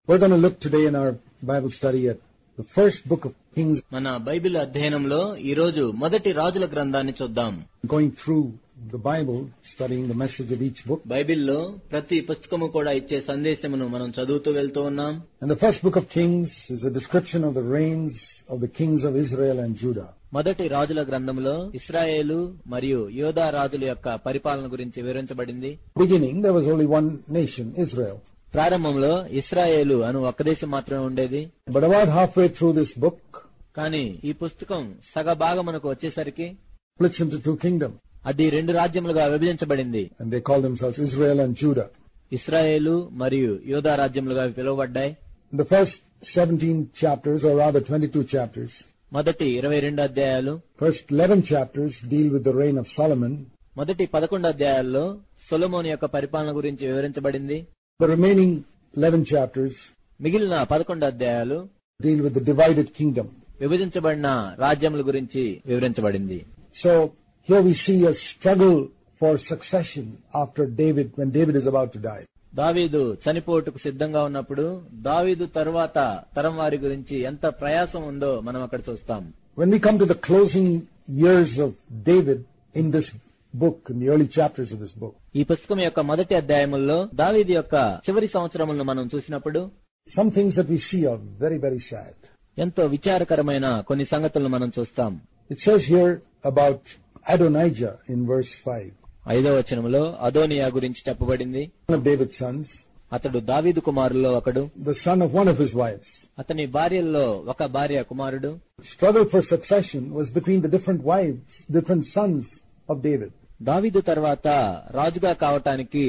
We're going to look today in our Bible study at the first book of Kings. మన Bible అధ్యయనంలో ఈ రోజు మొదటి రాజుల గ్రంథాన్ని చూద్దాం. Going through the Bible, studying the message of each book. బైబిల్లో ప్రతి పుస్తకము కూడా ఇచ్చే సందేశమును మనం చదువుతూ వెళ్తూ ఉన్నాం. And the first book of Kings is a description of the reigns of the kings of Israel and Judah. మొదటి రాజుల గ్రంథంలో ఇశ్రాయేలు మరియు యోధా రాజుల యొక్క పరిపాలన గురించి వివరించబడింది. Beginning, there was only one nation, Israel. ప్రారంభంలో ఇశ్రాయేలు అను ఒక్క దేశం మాత్రమే ఉండేది. But about halfway through this book, కానీ ఈ పుస్తకం సగ భాగమునకు వచ్చేసరికి splits into two kingdoms. అది రెండు రాజ్యములుగా విభజించబడింది. And they call themselves Israel and Judah. ఇశ్రాయేలు మరియు యోధా రాజ్యములుగా పిలువబడ్డాయి. The first 17 chapters, or rather 22 chapters, మొదటి 22 అధ్యాయాలు, first 11 chapters deal with the reign of Solomon. మొదటి 11 అధ్యాయాల్లో సొలొమోను యొక్క పరిపాలన గురించి వివరించబడింది. The remaining 11 chapters మిగిలిన 11 అధ్యాయాలు deal with the divided kingdom. విభజించబడిన రాజ్యముల గురించి వివరించబడింది. So here we see a struggle for succession after David, when David is about to die. దావీదు చనిపోటుకు సిద్ధంగా ఉన్నప్పుడు దావీదు తరువాత తరం వారి గురించి ఎంత ప్రయాసం ఉందో మనం అక్కడ చూస్తాం. When we come to the closing years of David in this book, in the early chapters of this book, ఈ పుస్తకం యొక్క మొదటి అధ్యాయముల్లో దావీదు యొక్క చివరి సంవత్సరములను మనం చూసినప్పుడు some things that we see are very, very sad. ఎంతో విచారకరమైన కొన్ని సంగతులను మనం చూస్తాం. It says here about Adonijah in verse 5. 5వ వచనములో అదోనియా గురించి చెప్పబడింది. One of David's sons, అతడు దావీదు కుమారుల్లో ఒకడు, the son of one of his wives. అతని భార్యల్లో ఒక భార్య కుమారుడు. Struggle for succession was between the different wives, different sons of David. దావీదు తర్వాత రాజుగా కావటానికి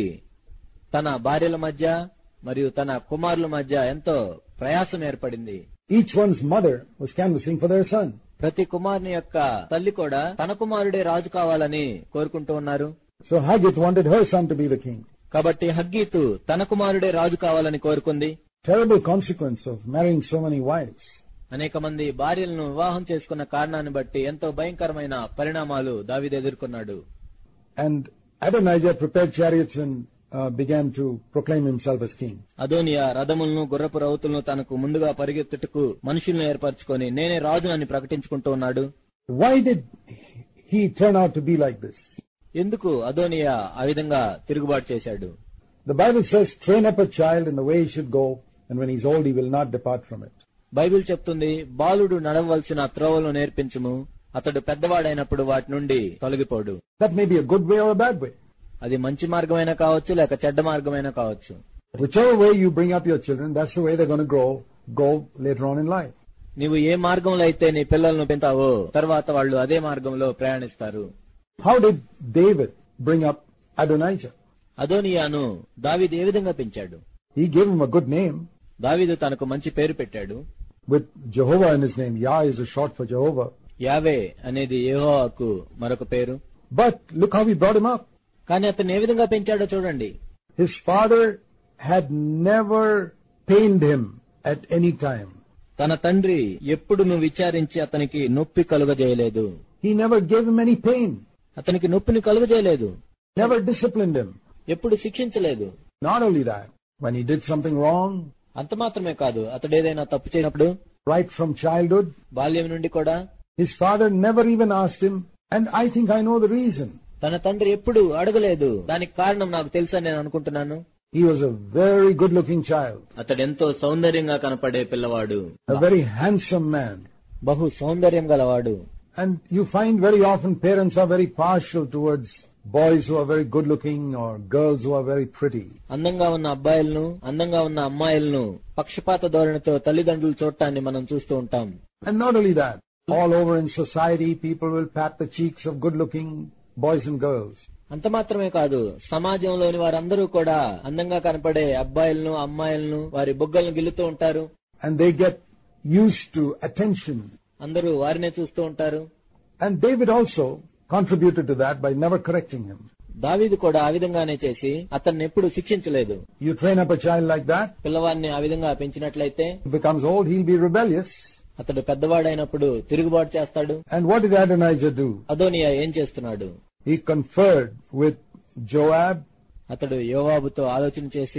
తన భార్యల మధ్య మరియు తన కుమారుల మధ్య ఎంతో ప్రయాసం ఏర్పడింది. Each one's mother was canvassing for their son. ప్రతి కుమారుని యొక్క తల్లి కూడా తన కుమారుడే రాజు కావాలని కోరుకుంటూ ఉన్నారు. So Haggith wanted her son to be the king. కాబట్టి హగ్గీతు తన కుమారుడే రాజు కావాలని కోరుకుంది. Terrible consequence of marrying so many wives. అనేక మంది భార్యలను వివాహం చేసుకున్న కారణాన్ని బట్టి ఎంతో భయంకరమైన పరిణామాలు దావీదు ఎదుర్కొన్నాడు. And Adonijah prepared chariots and began to proclaim himself as king. Adonijah రథములను గుర్రపు రౌతులను తనకు ముందుగా పరిగెత్తుటకు మనుషులను ఏర్పరచుకొని నేనే రాజునని ప్రకటించుకుంటూ ఉన్నాడు. Why did he turn out to be like this? ఎందుకు అదోనియా ఆ విధంగా తిరుగుబాటు చేశాడు? The Bible says, train up a child in the way he should go, and when he's old he will not depart from it. Bible చెప్తుంది, బాలుడు నడవవలసిన త్రోవలను నేర్పించుము, అతడు పెద్దవాడైనప్పుడు వాటి నుండి తొలగిపోడు. That may be a good way or a bad way. అది మంచి మార్గమైనా కావచ్చు, లేక చెడ్డ మార్గమైనా కావచ్చు. Whichever way you bring up your children, that's the way they're going to go later on in life. నీవు ఏ మార్గంలో అయితే నీ పిల్లలను పెంచావో తర్వాత వాళ్ళు అదే మార్గంలో ప్రయాణిస్తారు. How did David bring up Adonijah? అదోనియాను దావీదు ఏ విధంగా పెంచాడు? He gave him a good name. దావీదు తనకు మంచి పేరు పెట్టాడు. With Jehovah in his name. Yah is a short for Jehovah. యావే అనేది యెహోవాకు మరొక పేరు. But look how he brought him up. కానీ అతను ఏ విధంగా పెంచాడో చూడండి. His father had never pained him at any time. తన తండ్రి ఎప్పుడును విచారించి అతనికి నొప్పి కలుగజేయలేదు. He never gave him any pain. అతనికి నొప్పిని కలుగజేయలేదు. Never disciplined him. ఎప్పుడు శిక్షించలేదు. Not only that, when he did something wrong, అంత మాత్రమే కాదు, అతడు ఏదైనా తప్పు చేసినప్పుడు right from childhood, బాల్యం నుండి కూడా his father never even asked him, and I think I know the reason. తన తండ్రి ఎప్పుడు అడగలేదు. దానికి కారణం నాకు తెలుసని నేను అనుకుంటున్నాను. He was a very good-looking child. అతడు ఎంతో సౌందర్యంగా కనపడే పిల్లవాడు. A very handsome man. బహు సౌందర్యం గలవాడు. And you find very often parents are very partial towards boys who are very good-looking or girls who are very pretty. అందంగా ఉన్న అబ్బాయిలను, అందంగా ఉన్న అమ్మాయిలను పక్షపాత ధోరణితో తల్లిదండ్రులు చూడటాన్ని మనం చూస్తూ ఉంటాం. And not only that, all over in society people will pat the cheeks of good-looking boys and girls. అంత మాత్రమే కాదు, సమాజంలోని వారందరూ కూడా అందంగా కనపడే అబ్బాయిలను, అమ్మాయిలను వారి బుగ్గలను గిల్లుతూ ఉంటారు. And they get used to attention. అందరూ వారినే చూస్తూ ఉంటారు. And David also contributed to that by never correcting him. దావీదు కూడా ఆ విధంగానే చేసి అతన్ని ఎప్పుడు శిక్షించలేదు. You train up a child like that, పిల్లవాడిని ఆ విధంగా పెంచినట్లయితే he becomes old, he'll be rebellious. అతడు పెద్దవాడైనప్పుడు తిరుగుబాటు చేస్తాడు. And what did Adonijah do? Adonijah ఏం చేస్తున్నాడు? He conferred with Joab. అతడు యోవాబుతో ఆలోచన చేసి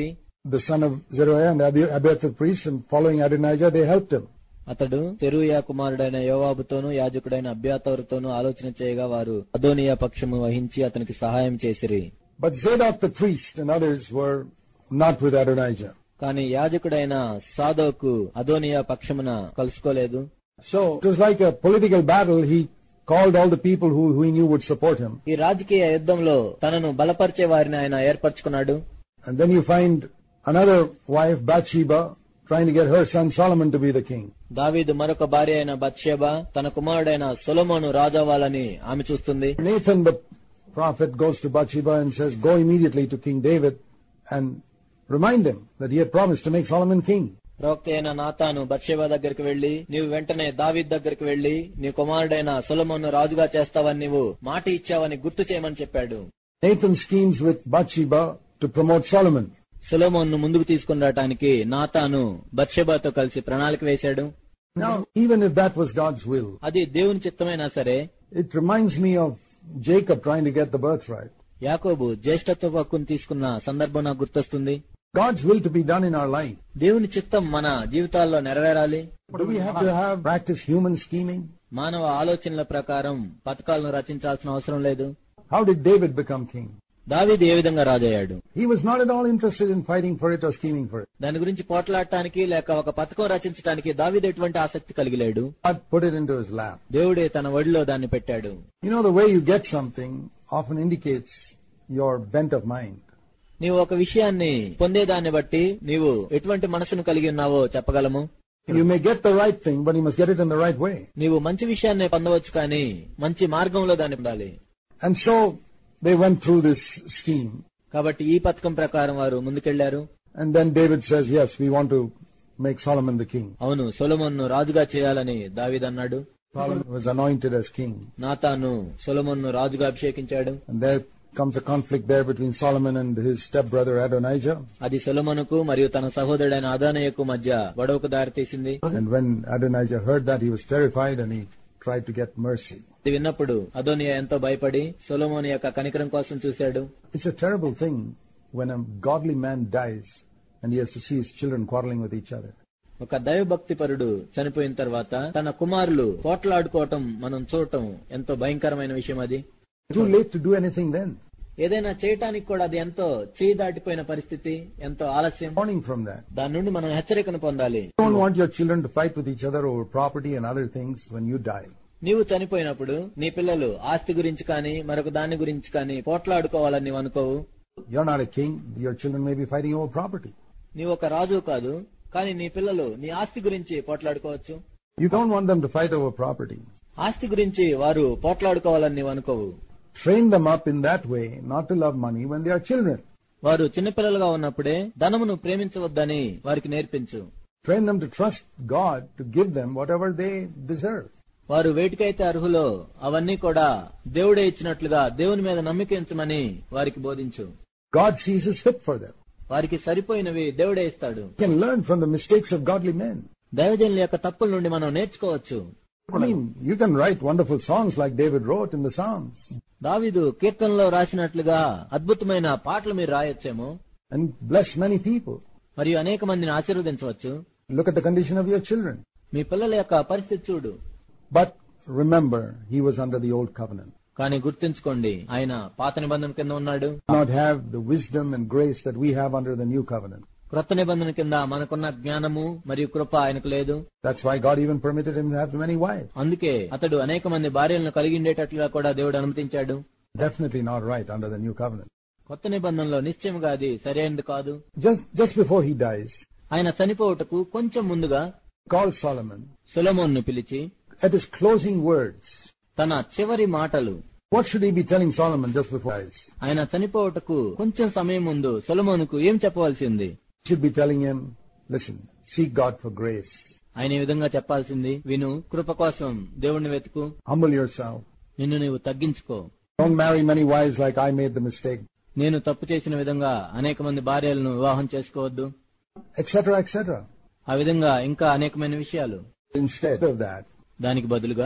the son of Zeruiah and Abiathar the priest, and following Adonijah, they helped him. అతడు సెరూయా కుమారుడైన యోవాబుతోనూ యాజకుడైన అబ్యాతారుతోనూ ఆలోచన చేయగా వారు అదోనియా పక్షము వహించి అతనికి సహాయం చేసిరి. But Zadok the priest and others were not with Adonijah. కానీ యాజకుడైన సాదోకు అదోనియా పక్షమున కలుసుకోలేదు. So it was like a political battle. He called all the people who he knew would support him. ఈ రాజకీయ యుద్ధంలో తనను బలపరిచే వారిని ఆయన ఏర్పరచుకున్నాడు. And then you find another wife, Bathsheba, trying to get her son Solomon to be the king. దావీదు మరొక భార్య అయిన బత్షెబా తన కుమారుడైన సొలొమోను రాజవ్వాలని ఆమె చూస్తుంది. Nathan the prophet goes to Bathsheba and says, go immediately to King David and remind him that he had promised to make Solomon king. ప్రవక్త అయిన నాతాను బత్షెబా దగ్గరికి వెళ్లి, నీవు వెంటనే దావీదు దగ్గరికి వెళ్లి నీ కుమారుడైన సొలొమోను రాజుగా చేస్తావని నీవు మాట ఇచ్చావని గుర్తు చేయమని చెప్పాడు. Nathan schemes with Bathsheba to promote Solomon. సొలొమోను ముందుకు తీసుకుని రావడానికి నాతాను బత్షెబాతో కలిసి ప్రణాళిక వేశాడు. Now, even if that was God's will, అది దేవుని చిత్తమైనా సరే, it reminds me of Jacob trying to get the birthright. యాకోబు జ్యేష్ఠత్వ హక్కును తీసుకున్న సందర్భం నాకు గుర్తొస్తుంది. God's will to be done in our life. దేవుని చిత్తం మన జీవితాల్లో నెరవేరాలి. Do we have to practice human scheming? మానవ ఆలోచనల ప్రకారం పథకాలను రచించాల్సిన అవసరం లేదు. How did David become king? దావీదు ఏ విధంగా రాజయ్యాడు? He was not at all interested in fighting for it or scheming for it. దాని గురించి పోట్లాడటానికి లేక ఒక పథకం రచించడానికి దావీదు ఎటువంటి ఆసక్తి కలిగి లేడు. God put it into his lap. దేవుడే తన ఒడిలో దాన్ని పెట్టాడు. You know, the way you get something often indicates your bent of mind. నీవు ఒక విషయాన్ని పొందేదాన్ని బట్టి నీవు ఎటువంటి మనసును కలిగి ఉన్నావో చెప్పగలము. You may get the right thing, but you must get it in the right way. నీవు మంచి విషయాన్ని పొందవచ్చు, కానీ మంచి మార్గంలో దాన్ని పొందాలి. And so they went through this scheme. కాబట్టి ఈ పథకం ప్రకారం వారు ముందుకెళ్లారు. And then David says, yes, we want to make Solomon the king. అవును, సొలొమోనును రాజుగా చేయాలని దావీదు అన్నాడు. Solomon was anointed as king. నాతాను సొలొమోనును రాజుగా అభిషేకించాడు. And there comes a conflict there between Solomon and his stepbrother Adonijah. అది సొలొమోనుకు మరియు తన సహోదరుడైన అదోనీయాకు మధ్య గొడవకు దారితీసింది. And when Adonijah heard that, he was terrified and he tried to get mercy. ఇది విన్నప్పుడు అదోనీయా ఎంతో భయపడి సొలొమోను యొక్క కనికరం కోసం చూశాడు. It's a terrible thing when a godly man dies and he has to see his children quarreling with each other. ఒక దైవభక్తిపరుడు చనిపోయిన తర్వాత తన కుమారులు పోట్లాడుకోవటం మనం చూడటం ఎంతో భయంకరమైన విషయం. అది Too late to do anything then. ఏదైనా చేయటానికి కూడా అది ఎంతో చేయి దాటిపోయిన పరిస్థితి, ఎంతో ఆలస్యం. Warning from that. దాని నుండి మనం హెచ్చరికను పొందాలి. You don't want your children to fight with each other over property and other things when you die. నీవు చనిపోయినప్పుడు నీ పిల్లలు ఆస్తి గురించి కానీ మరొక దాని గురించి కానీ పోట్లాడుకోవాలని నీవు అనుకోవు. You're not a king. Your children may be fighting over property. నీవు ఒక రాజు కాదు, కానీ నీ పిల్లలు నీ ఆస్తి గురించి పోట్లాడుకోవచ్చు. You don't want them to fight over property. ఆస్తి గురించి వారు పోట్లాడుకోవాలని నీవు అనుకోవు. Train them up in that way not to love money when they are children. వారు చిన్నపిల్లలుగా ఉన్నప్పుడే ధనమును ప్రేమించవద్దని వారికి నేర్పించు. Train them to trust God to give them whatever they deserve. వారు వేటికైతే అర్హులో అవన్నీ కూడా దేవుడే ఇచ్చినట్లుగా దేవుని మీద నమ్మిక ఉంచమని వారికి బోధించు. God sees is fit for them. వారికి సరిపోయినవి దేవుడే ఇస్తాడు. You can learn from the mistakes of godly men. దైవజనుల యొక్క తప్పుల నుండి మనం నేర్చుకోవచ్చు. I mean, you can write wonderful songs like David wrote in the Psalms. దావీదు కీర్తనలో రాసినట్లుగా అద్భుతమైన పాటలు మీరు రాయొచ్చేమో. And bless many people. మరియు అనేక మందిని ఆశీర్వదించవచ్చు. Look at the condition of your children. మీ పిల్లల యొక్క పరిస్థితి చూడు. But remember, he was under the old covenant. కానీ గుర్తుంచుకోండి, ఆయన పాత నిబంధన కింద ఉన్నాడు. Not have the wisdom and grace that we have under the new covenant. క్రొత్త నిబంధన కింద మనకున్న జ్ఞానము మరియు కృప ఆయనకు లేదు. That's why God even permitted him to have many wives. అందుకే అతడు అనేక మంది భార్యలను కలిగి ఉండేటట్లుగా కూడా దేవుడు అనుమతించాడు. Definitely not right under the new covenant. కొత్త నిబంధనలో నిశ్చయముగా అది సరైనది కాదు. Just before he dies, ఆయన చనిపోవుటకు కొంచెం ముందుగా called Solomon సొలొమోనును పిలిచి at his closing words. తన చివరి మాటలు. What should he be telling Solomon just before he dies? ఆయన చనిపోవుటకు కొంచెం సమయం ముందు సొలొమోనుకు ఏం చెప్పవలసింది? He should be telling him, listen, seek God for grace. ఆయన ఈ విధంగా చెప్పాల్సింది, విను, కృప కోసం దేవుణ్ణి వెతుకు, Humble yourself. నిన్ను నీవు తగ్గించుకో. Don't marry many wives like I made the mistake. నేను తప్పు చేసిన విధంగా అనేక మంది భార్యలను వివాహం చేసుకోవద్దు, etc., etc. ఆ విధంగా ఇంకా అనేకమైన విషయాలు. Instead of that, దానికి బదులుగా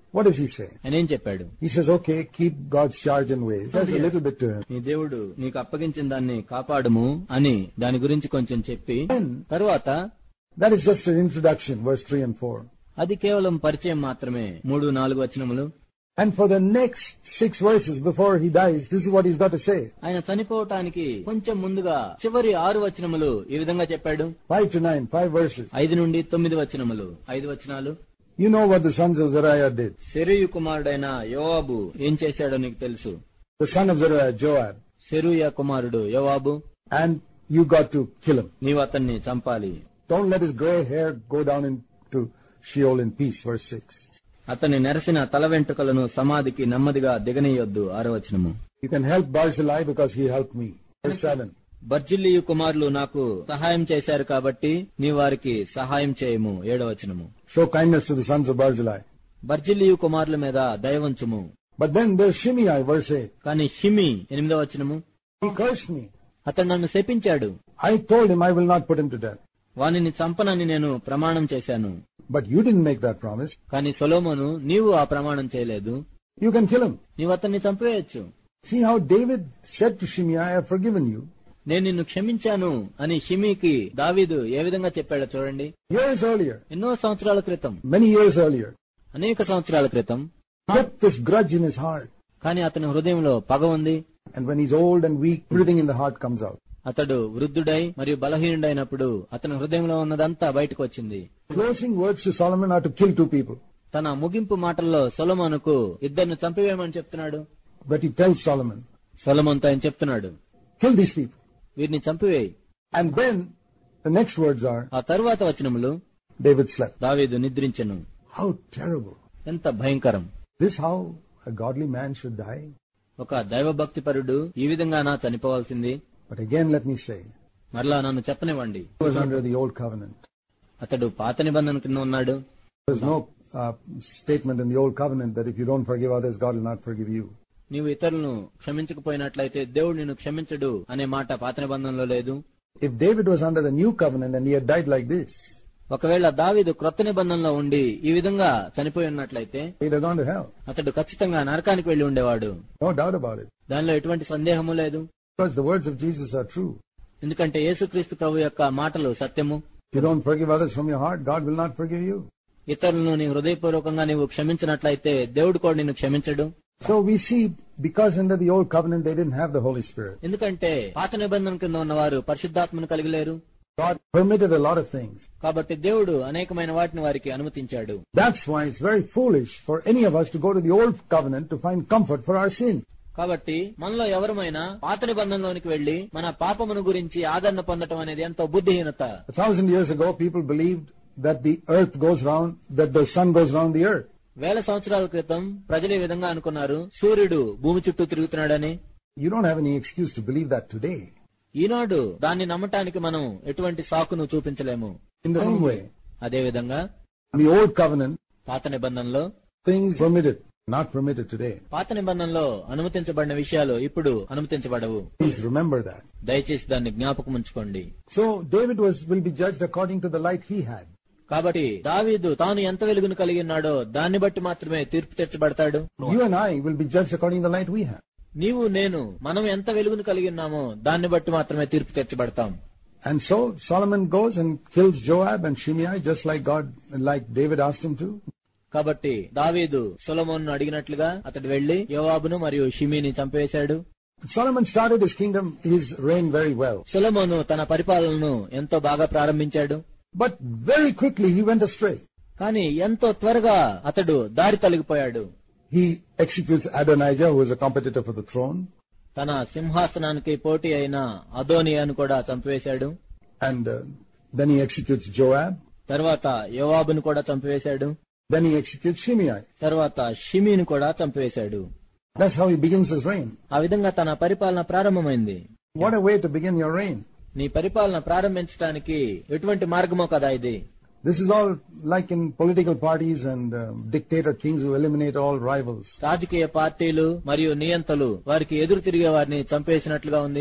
What does he say? ఆయన ఏం చెప్పాడు? He says, okay, keep God's charge and ways. That's a little bit to him. నీ దేవుడు నీకు అప్పగించిన దాన్ని కాపాడుము అని దాని గురించి కొంచెం చెప్పి తరువాత That is just an introduction, verse 3 and 4. అది కేవలం పరిచయం మాత్రమే. 3-4 వచనములు. And for the next 6 verses before he dies, this is what he's got to say. ఆయన చనిపోవటానికి కొంచెం ముందుగా చివరి 6 వచనములు ఈ విధంగా చెప్పాడు. 5 to 9, 5 verses. 5 నుండి 9 వచనములు, 5 వచనాలు. You know what the sons of Zeruiah did. సెరూయు కుమారుడైన యోవాబు ఏం చేశాడో నీకు తెలుసు. The son of Zeruiah, Joab. సెరూయా కుమారుడు యోవాబు. And you got to kill him. నీవు అతన్ని చంపాలి. Don't let his gray hair go down into Sheol in peace, verse 6. అతన్ని నెరసిన తల వెంట్రుకలను సమాధికి నెమ్మదిగా దిగనీయొద్దు. 6వ వచనము. You can help Barzillai because he helped me. Verse 7. బర్జిల్లియు కుమారులు నాకు సహాయం చేశారు కాబట్టి నీ వారికి సహాయం చేయము. 7వ వచనము. Show kindness to the sons of Barzillai. బర్జిల్లియు కుమారుల మీద దయవంచుము. But then there's Shimei, verse 8. కానీ షిమి 8వ వచనము. He cursed me. అతడు నన్ను శపించాడు. I told him I will not put him to death. వానిని చంపనని నేను ప్రమాణం చేశాను. But you didn't make that promise. కానీ సొలొమోను నీవు ఆ ప్రమాణం చేయలేదు. You can kill him. నీవు అతన్ని చంపేయచ్చు. See how David said to Shimei, I have forgiven you. నేను నిన్ను క్షమించాను అని షిమీకి దావీదు ఏ విధంగా చెప్పాడో చూడండి. Years earlier. ఎన్నో సంవత్సరాల క్రితం. Many years earlier. అనేక సంవత్సరాల క్రితం. Kept this grudge in his heart. కానీ అతని హృదయంలో పగ ఉంది. And when he's old and weak, everything in the heart comes out. అతడు వృద్ధుడై మరియు బలహీనుడైనప్పుడు అతని హృదయంలో ఉన్నదంతా బయటకు వచ్చింది. Closing words to Solomon are to kill 2 people. తన ముగింపు మాటల్లో సొలొమోనుకు 2 చంపివేయమని చెప్తున్నాడు. But he tells Solomon, సొలొమోనుతో ఆయన చెప్తున్నాడు, kill these people. వీరిని చంపివేయి. And then the next words are, ఆ తరువాత వచనములు, David slept. దావీదు నిద్రించెను. How terrible. ఎంత భయంకరం. This how a godly man should die. ఒక దైవభక్తిపరుడు ఈ విధంగానా చనిపోవాల్సింది. But again let me say, మరలా నన్ను చెప్పనివ్వండి. he was under the old covenant. అతడు పాత నిబంధన కింద ఉన్నాడు. There is no statement in the old covenant that if you don't forgive others, God will not forgive you. నీవు ఇతరులను క్షమించకపోయినట్లయితే దేవుడు నిన్ను క్షమించడు అనే మాట పాత నిబంధనలో లేదు. If David was under the new covenant and he had died like this, ఒకవేళ దావీదు క్రొత్త నిబంధనలో ఉండి ఈ విధంగా చనిపోయి ఉన్నట్లయితే he'd have gone to hell. అతడు ఖచ్చితంగా నరకానికి వెళ్లి ఉండేవాడు. No doubt about it. దానిలో ఎటువంటి సందేహము లేదు. Because the words of Jesus are true. ఎందుకంటే యేసుక్రీస్తు ప్రభు యొక్క మాటలు సత్యము. If you don't forgive others from your heart, God will not forgive you. ఇతరులను నీ హృదయపూర్వకంగా నీవు క్షమించినట్లయితే దేవుడు కూడా నిన్ను క్షమించడు. So we see, because under the old covenant they didn't have the Holy Spirit. ఎందుకంటే పాత నిబంధన కింద ఉన్నవారు పరిశుద్ధాత్మను కలిగి లేరు. God permitted a lot of things. కాబట్టి దేవుడు అనేకమైన వాటిని వారికి అనుమతించాడు. That's why it's very foolish for any of us to go to the old covenant to find comfort for our sin. కాబట్టి మనలో ఎవరమైనా పాత నిబంధనలోనికి వెళ్లి మన పాపమును గురించి ఆదరణ పొందడం అనేది ఎంతో బుద్ధిహీనత. 1,000 years ago people believed that the earth goes round, that the sun goes round the earth. 1000 సంవత్సరాల క్రితం ప్రజలు ఈ విధంగా అనుకున్నారు, సూర్యుడు భూమి చుట్టూ తిరుగుతున్నాడని. You don't have any excuse to believe that today. ఈనాడు దాన్ని నమ్మటానికి మనం ఎటువంటి సాకును చూపించలేము. In the same way, అదే విధంగా in the old covenant, పాత నిబంధనలో things permitted, not permitted today. పాత నిబంధనలో అనుమతించబడిన విషయాలు ఇప్పుడు అనుమతించబడవు. Please remember that. దయచేసి దాన్ని జ్ఞాపకం ఉంచుకోండి. So David will be judged according to the light he had. కాబట్టి దావీదు తాను ఎంత వెలుగును కలిగి ఉన్నాడో దాన్ని బట్టి మాత్రమే తీర్పు తీర్చబడతాడు. You and I will be judged according to the light we have. నీవు నేను మనం ఎంత వెలుగును కలిగి ఉన్నామో దాన్ని బట్టి మాత్రమే తీర్పు తీర్చబడతాం. And so Solomon goes and kills Joab and Shimei just like David asked him to. కాబట్టి దావీదు సొలొమోనును అడిగినట్లుగా అతడు వెళ్లి యోవాబును మరియు షిమీని చంపేశాడు. Solomon started his reign very well. సొలొమోను తన పరిపాలనను ఎంతో బాగా ప్రారంభించాడు. But very quickly he went astray. కానీ ఎంతో త్వరగా అతడు దారి తొలగిపోయాడు. He executes Adonijah, who was a competitor for the throne. తన సింహాసనానికి పోటీ అయిన అదోనియాను కూడా చంపివేశాడు. And then he executes Joab. తర్వాత యోవాబును కూడా చంపివేశాడు. Then he executes Shimei. తర్వాత షిమీని కూడా చంపివేశాడు. That's how he begins his reign. ఆ విధంగా తన పరిపాలన ప్రారంభమైంది. What a way to begin your reign. నీ పరిపాలన ప్రారంభించడానికి ఎటువంటి మార్గమో కదా ఇది. This is all like in political parties and dictator kings who eliminate all rivals. రాజకీయ పార్టీలు మరియు నియంతలు వారికి ఎదురు తిరిగే వారిని చంపేసినట్లుగా ఉంది.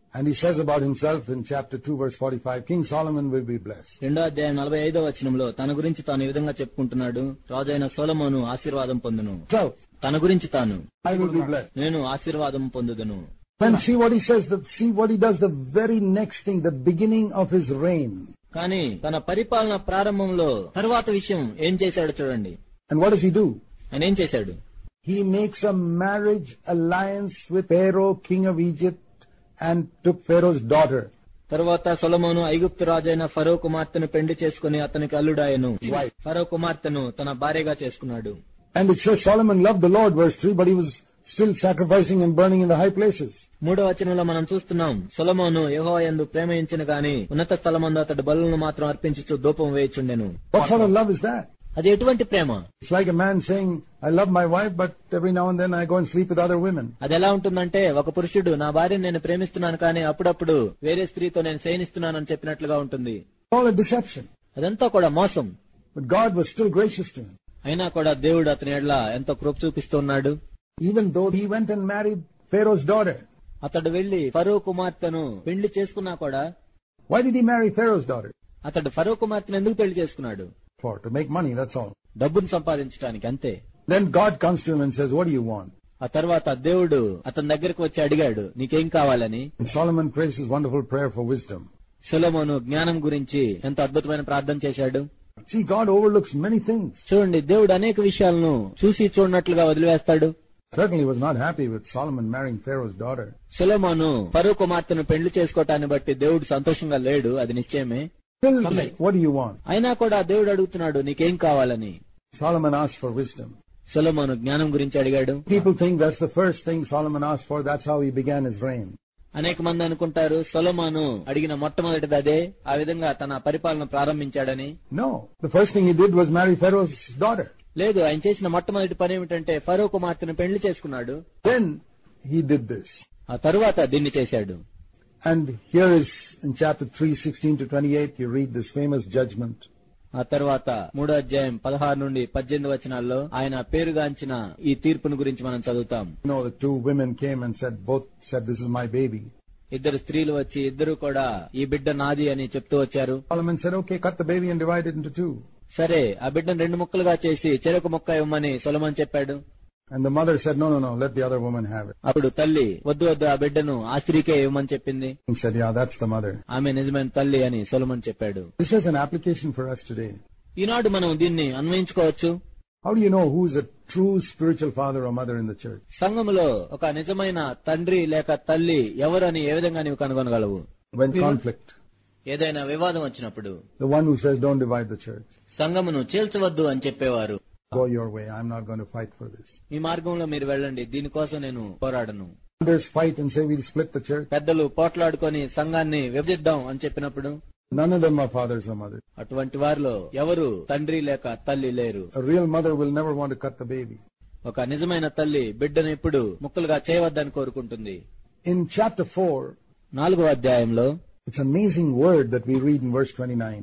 And he says about himself in chapter 2 verse 45, King Solomon will be blessed. 2వ అధ్యాయం 45వ వచనంలో తన గురించి తాను ఈ విధంగా చెప్పుకుంటున్నాడు, రాజైన సొలొమోను ఆశీర్వాదం పొందును. So, తన గురించి తాను, I will be blessed. నేను ఆశీర్వాదం పొందుదును. Then see what he says, see what he does, the very next thing, the beginning of his reign. కానీ తన పరిపాలన ప్రారంభంలో తర్వాత విషయం ఏం చేశాడు చూడండి. And what does he do? ఆయన ఏం చేశాడు? He makes a marriage alliance with Pharaoh, king of Egypt, and took Pharaoh's daughter. తర్వాత సొలొమోను ఐగుప్తు రాజైన ఫరో కుమార్తెను పెండ్లి చేసుకుని అతనికి అల్లుడాయను. ఫరో కుమార్తెను తన భార్యగా చేసుకున్నాడు. And it says Solomon loved the Lord, verse 3, but he was still sacrificing and burning in the high places. 3వ వచనంలో మనం చూస్తున్నాం, సొలొమోను యెహోవా యందు ప్రేమించిన గాని ఉన్నత స్థలమందు అతడు బలులను మాత్రం అర్పించుచు ధూపం వేయుచుండెను. What sort of love is that? అది ఎటువంటి ప్రేమ? It's like a man saying, I love my wife, but every now and then I go and sleep with other women. అది ఎలా ఉంటుందంటే, ఒక పురుషుడు నా భార్యను నేను ప్రేమిస్తున్నాను కానీ అప్పుడప్పుడు వేరే స్త్రీతో నేను శయనిస్తున్నానని చెప్పినట్లుగా ఉంటుంది. All a deception. అదంతా కూడా మోసం. But God was still gracious to him. అయినా కూడా దేవుడు అతని ఎడల ఎంతో కృప చూపిస్తున్నాడు. Even though he went and married Pharaoh's daughter. అతడు వెళ్లి ఫరో కుమార్తెను పెళ్లి చేసుకున్నా కూడా. Why did he marry Pharaoh's daughter? అతడు ఫరో కుమార్తెను ఎందుకు పెళ్లి చేసుకున్నాడు? To make money, that's all. డబ్బును సంపాదించడానికి, అంతే. Then God comes to him and says, what do you want? ఆ తర్వాత దేవుడు అతని దగ్గరకు వచ్చి అడిగాడు, నీకేం కావాలని. And Solomon prays his wonderful prayer for wisdom. సొలొమోను జ్ఞానం గురించి ఎంతో అద్భుతమైన ప్రార్థన చేశాడు. See, God overlooks many things. చూడండి, దేవుడు అనేక విషయాలను చూసి చూడనట్లుగా వదిలివేస్తాడు. Certainly was not happy with Solomon marrying Pharaoh's daughter. సొలొమోను ఫరో కుమార్తెను పెళ్లి చేసుకోవటాన్ని బట్టి దేవుడు సంతోషంగా లేడు, అది నిశ్చయమే. Still, what do you want? అయినా కూడా దేవుడు అడుగుతున్నాడు, నీకేం కావాలని. Solomon asked for wisdom. సొలొమోను జ్ఞానం గురించి అడిగాడు. People think that's the first thing Solomon asked for. That's how he began his reign. అనేక మంది అనుకుంటారు సొలొమోను అడిగిన మొట్టమొదటిది అదే, ఆ విధంగా తన పరిపాలన ప్రారంభించాడని. No, the first thing he did was marry Pharaoh's daughter. లేదు, ఆయన చేసిన మొట్టమొదటి పని ఏమిటంటే ఫరో కుమార్తెను పెళ్లి చేసుకున్నాడు. Then he did this. ఆ తరువాత దీన్ని చేశాడు. And here is in chapter 3, 16 to 28, you read this famous judgment. ఆ తర్వాత 3వ అధ్యాయం 16 నుండి 18 వచనాల్లో ఆయన పేరుగాంచిన ఈ తీర్పును గురించి మనం చదువుతాం. You know, the two women came and both said, this is my baby. ఇద్దరు స్త్రీలు వచ్చి ఇద్దరు కూడా ఈ బిడ్డ నాది అని చెప్తూ వచ్చారు. Solomon said, okay, cut the baby and divide it into two. సరే, ఆ బిడ్డను 2 ముక్కలుగా చేసి చెరొక ముక్క ఇవ్వమని సొలొమోను చెప్పాడు. And the mother said, no, let the other woman have it. అప్పుడు తల్లి వద్దు ఆ బిడ్డను ఆ స్త్రీకే ఇవ్వమని చెప్పింది. He said, yeah, that's the mother. ఆమె నిజమైన తల్లి అని సొలొమోను చెప్పాడు. This is an application for us today. ఈనాడు మనం దీన్ని అన్వయించుకోవచ్చు. How do you know who is a true spiritual father or mother in the church? సంఘములో ఒక నిజమైన తండ్రి లేక తల్లి ఎవరని ఏ విధంగా నీవు కనుగొనగలవు? When conflict. ఏదైనా వివాదం వచ్చినప్పుడు. The one who says, don't divide the church. సంఘమును చీల్చవద్దు అని చెప్పేవారు. Go your way. I'm not going to fight for this. మీ మార్గంలో మీరు వెళ్ళండి, దీనికోసం నేను పోరాడను. Others fight and say we'll split the church. పెద్దలు పోట్లాడుకొని సంఘాన్ని విభజిద్దాం అని చెప్పినప్పుడు. None of them are fathers or mothers. అటువంటి వారిలో ఎవరు తండ్రి లేక తల్లి లేరు. A real mother will never want to cut the baby. ఒక నిజమైన తల్లి బిడ్డను ఎప్పుడు ముక్కలుగా చేయవద్దని కోరుకుంటుంది. In chapter 4, 4వ అధ్యాయంలో it's an amazing word that we read in verse 29.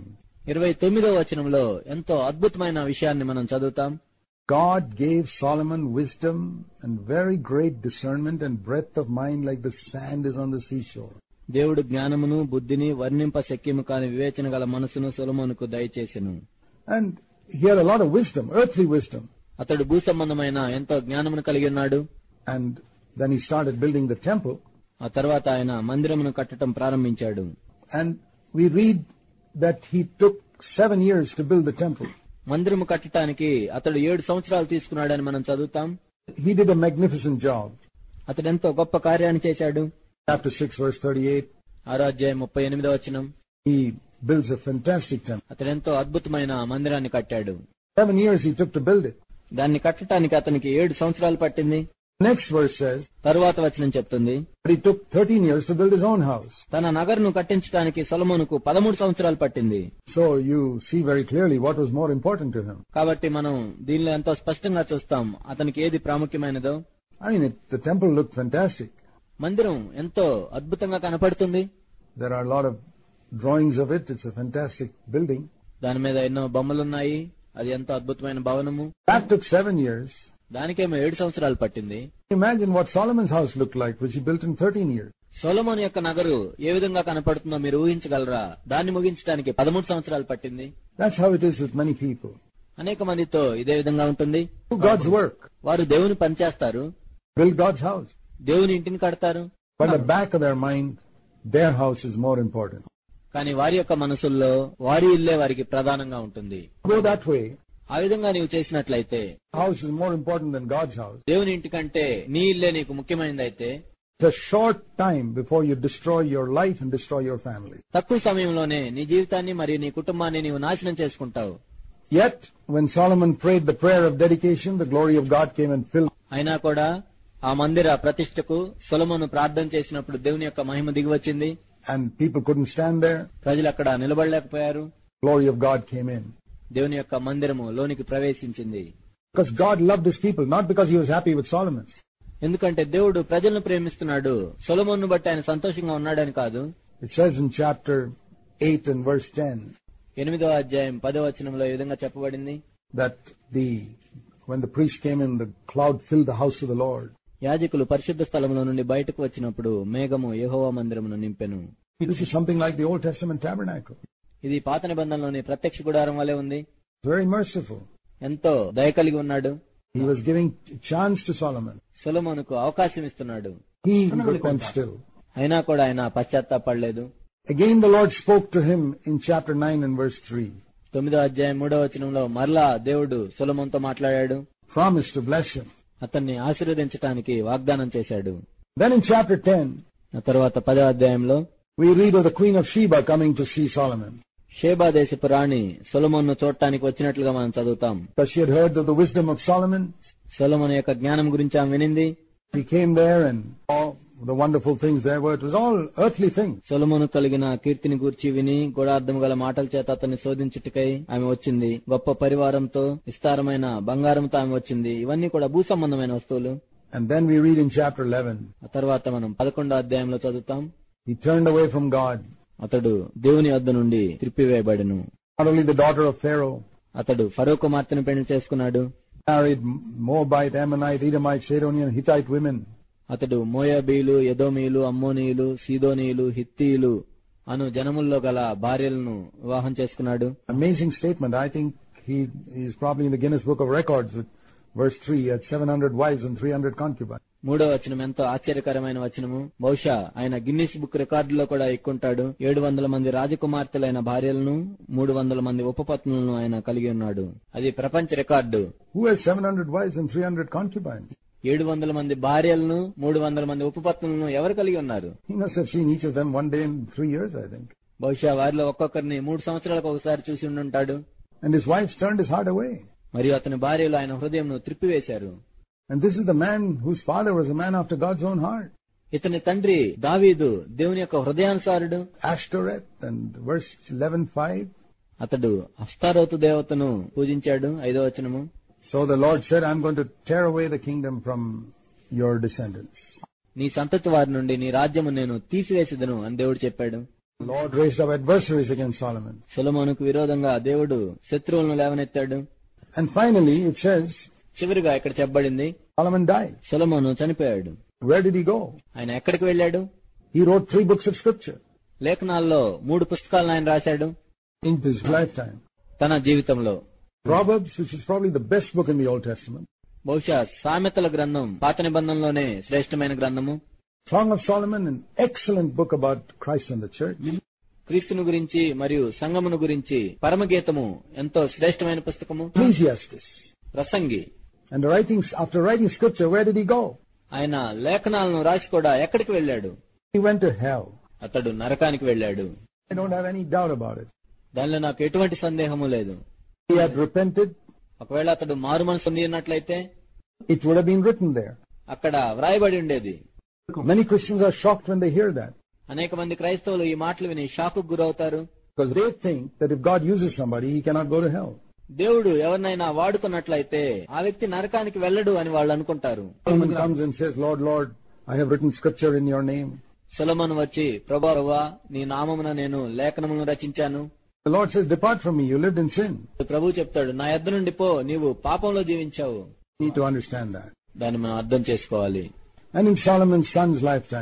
29వ వచనంలో ఎంతో అద్భుతమైన విషయాన్ని మనం చదువుతాం. God gave Solomon wisdom and very great discernment and breadth of mind like the sand is on the seashore. దేవుడు జ్ఞానమును బుద్ధిని వర్ణింప శక్యము కాని వివేచన గల మనసును సొలొమోనుకు దయచేసెను. And he had a lot of wisdom, earthly wisdom. అతడు భూ సంబంధమైన ఎంతో జ్ఞానమును కలిగి ఉన్నాడు. And then he started building the temple. ఆ తర్వాత ఆయన మందిరమును కట్టడం ప్రారంభించాడు. And we read that he took 7 years to build the temple. మందిరము కట్టడానికి అతడు 7 సంవత్సరాలు తీసుకున్నాడని మనం చదువుతాం. He did a magnificent job. అతడు ఎంతో గొప్ప కార్యాన్ని చేశాడు. Chapter 6 verse 38. 6వ అధ్యాయం 38వ వచనం. He builds a fantastic temple. అతడు ఎంతో అద్భుతమైన మందిరాన్ని కట్టాడు. 7 years he took to build it. దాన్ని కట్టడానికి అతనికి 7 సంవత్సరాలు పట్టింది. Next verse says, తరువాత వచనం చెప్తుంది, but he took 13 years to build his own house. తన నగరును కట్టించడానికి సొలొమోనుకు 13 సంవత్సరాలు పట్టింది. So you see very clearly what was more important to him. కాబట్టి మనం దీనిలో ఎంతో స్పష్టంగా చూస్తాం అతనికి ఏది ప్రాముఖ్యమైనదో. I mean, the temple looked fantastic. మందిరం ఎంతో అద్భుతంగా కనపడుతుంది. There are a lot of drawings of it. It's a fantastic building. దాని మీద ఎన్నో బొమ్మలున్నాయి. అది ఎంతో అద్భుతమైన భవనము. That took 7 years. దానికేమో 7 సంవత్సరాలు పట్టింది. Imagine what Solomon's house looked like, which he built in 13 years. సొలొమోను యొక్క నగరు ఏ విధంగా కనపడుతుందో మీరు ఊహించగలరా? దాన్ని ముగించడానికి 13 సంవత్సరాలు పట్టింది. That's how it is with many people. అనేక మందితో ఇదే విధంగా ఉంటుంది. Do God's work. వారు దేవుని పని చేస్తారు, Build God's house. దేవుని ఇంటిని కడతారు. But at the back of their mind, their house is more important. కానీ వారి యొక్క మనసుల్లో వారి ఇల్లే వారికి ప్రధానంగా ఉంటుంది. Go that way. ఆ విధంగా నీవు చేసినట్లయితే House is more important than God's house. దేవుని ఇంటి కంటే నీ ఇల్లే నీకు ముఖ్యమైనదైతే It's a short time before you destroy your life and destroy your family. తక్కువ సమయంలోనే నీ జీవితాన్ని మరియు నీ కుటుంబాన్ని నీవు నాశనం చేసుకుంటావు. Yet, when Solomon prayed the prayer of dedication, the glory of God came and filled. అయినా కూడా ఆ మందిర ప్రతిష్టకు సొలొమోను ప్రార్థన చేసినప్పుడు దేవుని యొక్క మహిమ దిగివచ్చింది. And people couldn't stand there. ప్రజలు అక్కడ నిలబడలేకపోయారు. Glory of God came in. దేవుని యొక్క మందిరము లోనికి ప్రవేశించింది. Because God loved his people, not because he was happy with Solomon. ఎందుకంటే దేవుడు ప్రజలను ప్రేమిస్తున్నాడు, సొలొమోనును బట్టి ఆయన సంతోషంగా ఉన్నాడని కాదు. It says in chapter 8 and verse 10 8వ అధ్యాయం 10వ వచనంలో ఈ విధంగా చెప్పబడింది, that when the priest came in, the cloud filled the house of the Lord. యాజకులు పరిశుద్ధ స్థలంలో నుండి బయటకు వచ్చినప్పుడు మేఘము యెహోవా మందిరమును నింపెను. This is something like the Old Testament tabernacle. ఇది పాత నిబంధనలోని ప్రత్యక్ష గుడారం వలె ఉంది. Very merciful. ఎంతో దయ కలిగి ఉన్నాడు. He was giving chance to Solomon. సొలొమోనుకు అవకాశం ఇస్తున్నాడు. He repent still. అయినా కూడా ఆయన పశ్చాత్తాపడలేదు. Again the Lord spoke to him in chapter 9 and verse 3. 9వ అధ్యాయం 3వ వచనంలో మరలా దేవుడు సొలొమోనుతో మాట్లాడాడు. Promised to bless him. అతన్ని ఆశీర్వదించడానికి వాగ్దానం చేశాడు. Then in chapter 10, ఆ తర్వాత 10వ అధ్యాయంలో we read of the Queen of Sheba coming to see Solomon. Sheba దేశపు రాణి సొలొమోనును చూడటానికి వచ్చినట్లుగా మనం చదువుతాం. Because she had heard of the wisdom of Solomon. సొలొమోను యొక్క జ్ఞానం గురించి ఆమె వినింది. He came there and all the wonderful things there were. It was all earthly things. సొలొమోను కలిగిన కీర్తిని గూర్చి విని గూఢార్థం గల మాటల చేత అతన్ని శోధించుటకై ఆమె వచ్చింది. గొప్ప పరివారంతో విస్తారమైన బంగారంతో ఆమె వచ్చింది. ఇవన్నీ కూడా భూ సంబంధమైన వస్తువులు. And then we read in chapter 11. ఆ తర్వాత మనం 11వ అధ్యాయంలో చదువుతాం. He turned away from God. అతడు దేవుని వద్ద నుండి త్రిప్పివేయబడెను. Not only the daughter of Pharaoh. అతడు ఫరో కుమార్తెను పెళ్లి చేసుకున్నాడు. Married Moabite, Ammonite, Edomite, Sidonian, Hittite women. అతడు మోయాబీలు, ఎదోమీయులు, అమ్మోనీయులు, సీదోనీయులు, హిత్తీయులు అను జనముల్లో గల భార్యలను వివాహం చేసుకున్నాడు. Amazing statement. I think he is probably in the Guinness Book of Records with verse 3. He had 700 wives and 300 concubines. 3వ వచనం ఎంతో ఆశ్చర్యకరమైన వచనము. బహుశా ఆయన గిన్నిస్ బుక్ రికార్డులో కూడా ఎక్కుంటాడు. 700 మంది రాజకుమార్తెలైన భార్యలను, 300 మంది ఉపపత్నులను ఆయన కలిగి ఉన్నాడు. అది ప్రపంచ record. Who has 700 wives and 300 concubines? 700 మంది భార్యలను, 300 మంది ఉపపత్నులను ఎవరు కలిగి ఉన్నారు? He must have seen each of them one day in 3 years, I think. బహుశా వారిలో ఒక్కొక్కరిని 3 సంవత్సరాలకు ఒకసారి చూసి ఉండుంటాడు. And his wives turned his heart away. మరియు అతని భార్యలు ఆయన హృదయంను త్రిప్పివేశారు. And this is the man whose father was a man after God's own heart. ఇతని తండ్రి దావీదు దేవుని యొక్క హృదయానుసారుడు. Ashtoreth and verse 11:5. అతడు అష్తారోతు దేవతను పూజించాడు. 5వ వచనము. So the Lord said, I'm going to tear away the kingdom from your descendants. నీ సంతతి వారి నుండి నీ రాజ్యము నేను తీసివేసేదను అని దేవుడు చెప్పాడు. The Lord raised up adversaries against Solomon. సొలొమోనుకు విరోధంగా దేవుడు శత్రువులను లేవనెత్తాడు. And finally it says, చివరిగా ఇక్కడ చెప్పబడింది, Solomon died. సొలొమోను చనిపోయాడు. Where did he go? ఆయన ఎక్కడికి వెళ్ళాడు? He wrote 3 books of scripture. లేఖనాల్లో 3 పుస్తకాలను ఆయన రాశాడు in his lifetime. తన జీవితంలో. Proverbs, which is probably the best book in the Old Testament. బహుశా సామెతల గ్రంథం పాత నిబంధనలోనే శ్రేష్టమైన గ్రంథము. Song of Solomon, an excellent book about Christ and the church. క్రీస్తును గురించి మరియు సంఘమును గురించి పరమగీతము ఎంతో శ్రేష్టమైన పుస్తకము. Ecclesiastes. Prasangi. And after writing scripture, where did he go? ఆయన లేఖనాలను రాసి కూడా ఎక్కడికి వెళ్ళాడు? He went to hell. అతడు నరకానికి వెళ్ళాడు. I don't have any doubt about it. దానిలో నాకు ఎటువంటి సందేహము లేదు. He had repented. ఒకవేళ అతడు మారు మనసు పొంది ఉన్నట్లయితే it would have been written there. అక్కడ వ్రాయబడి ఉండేది. Many Christians are shocked when they hear that. అనేక మంది క్రైస్తవులు ఈ మాటలు విని షాకు గురవుతారు. Because they think that if God uses somebody, he cannot go to hell. దేవుడు ఎవరినైనా వాడుకున్నట్లయితే ఆ వ్యక్తి నరకానికి వెళ్ళడు అని వాళ్ళు అనుకుంటారు. Someone comes and says, Lord, Lord, I have written scripture in your name. సొలొమోను వచ్చి, ప్రభువా నీ నామమున నేను లేఖనములను రచించాను. The Lord says, depart from me, you lived in sin. ప్రభువు చెప్తాడు, నా యొద్ద నుండి పో, నీవు పాపంలో జీవించావు. You need to understand that. దాన్ని మనం అర్థం చేసుకోవాలి. And in Solomon's son's lifetime,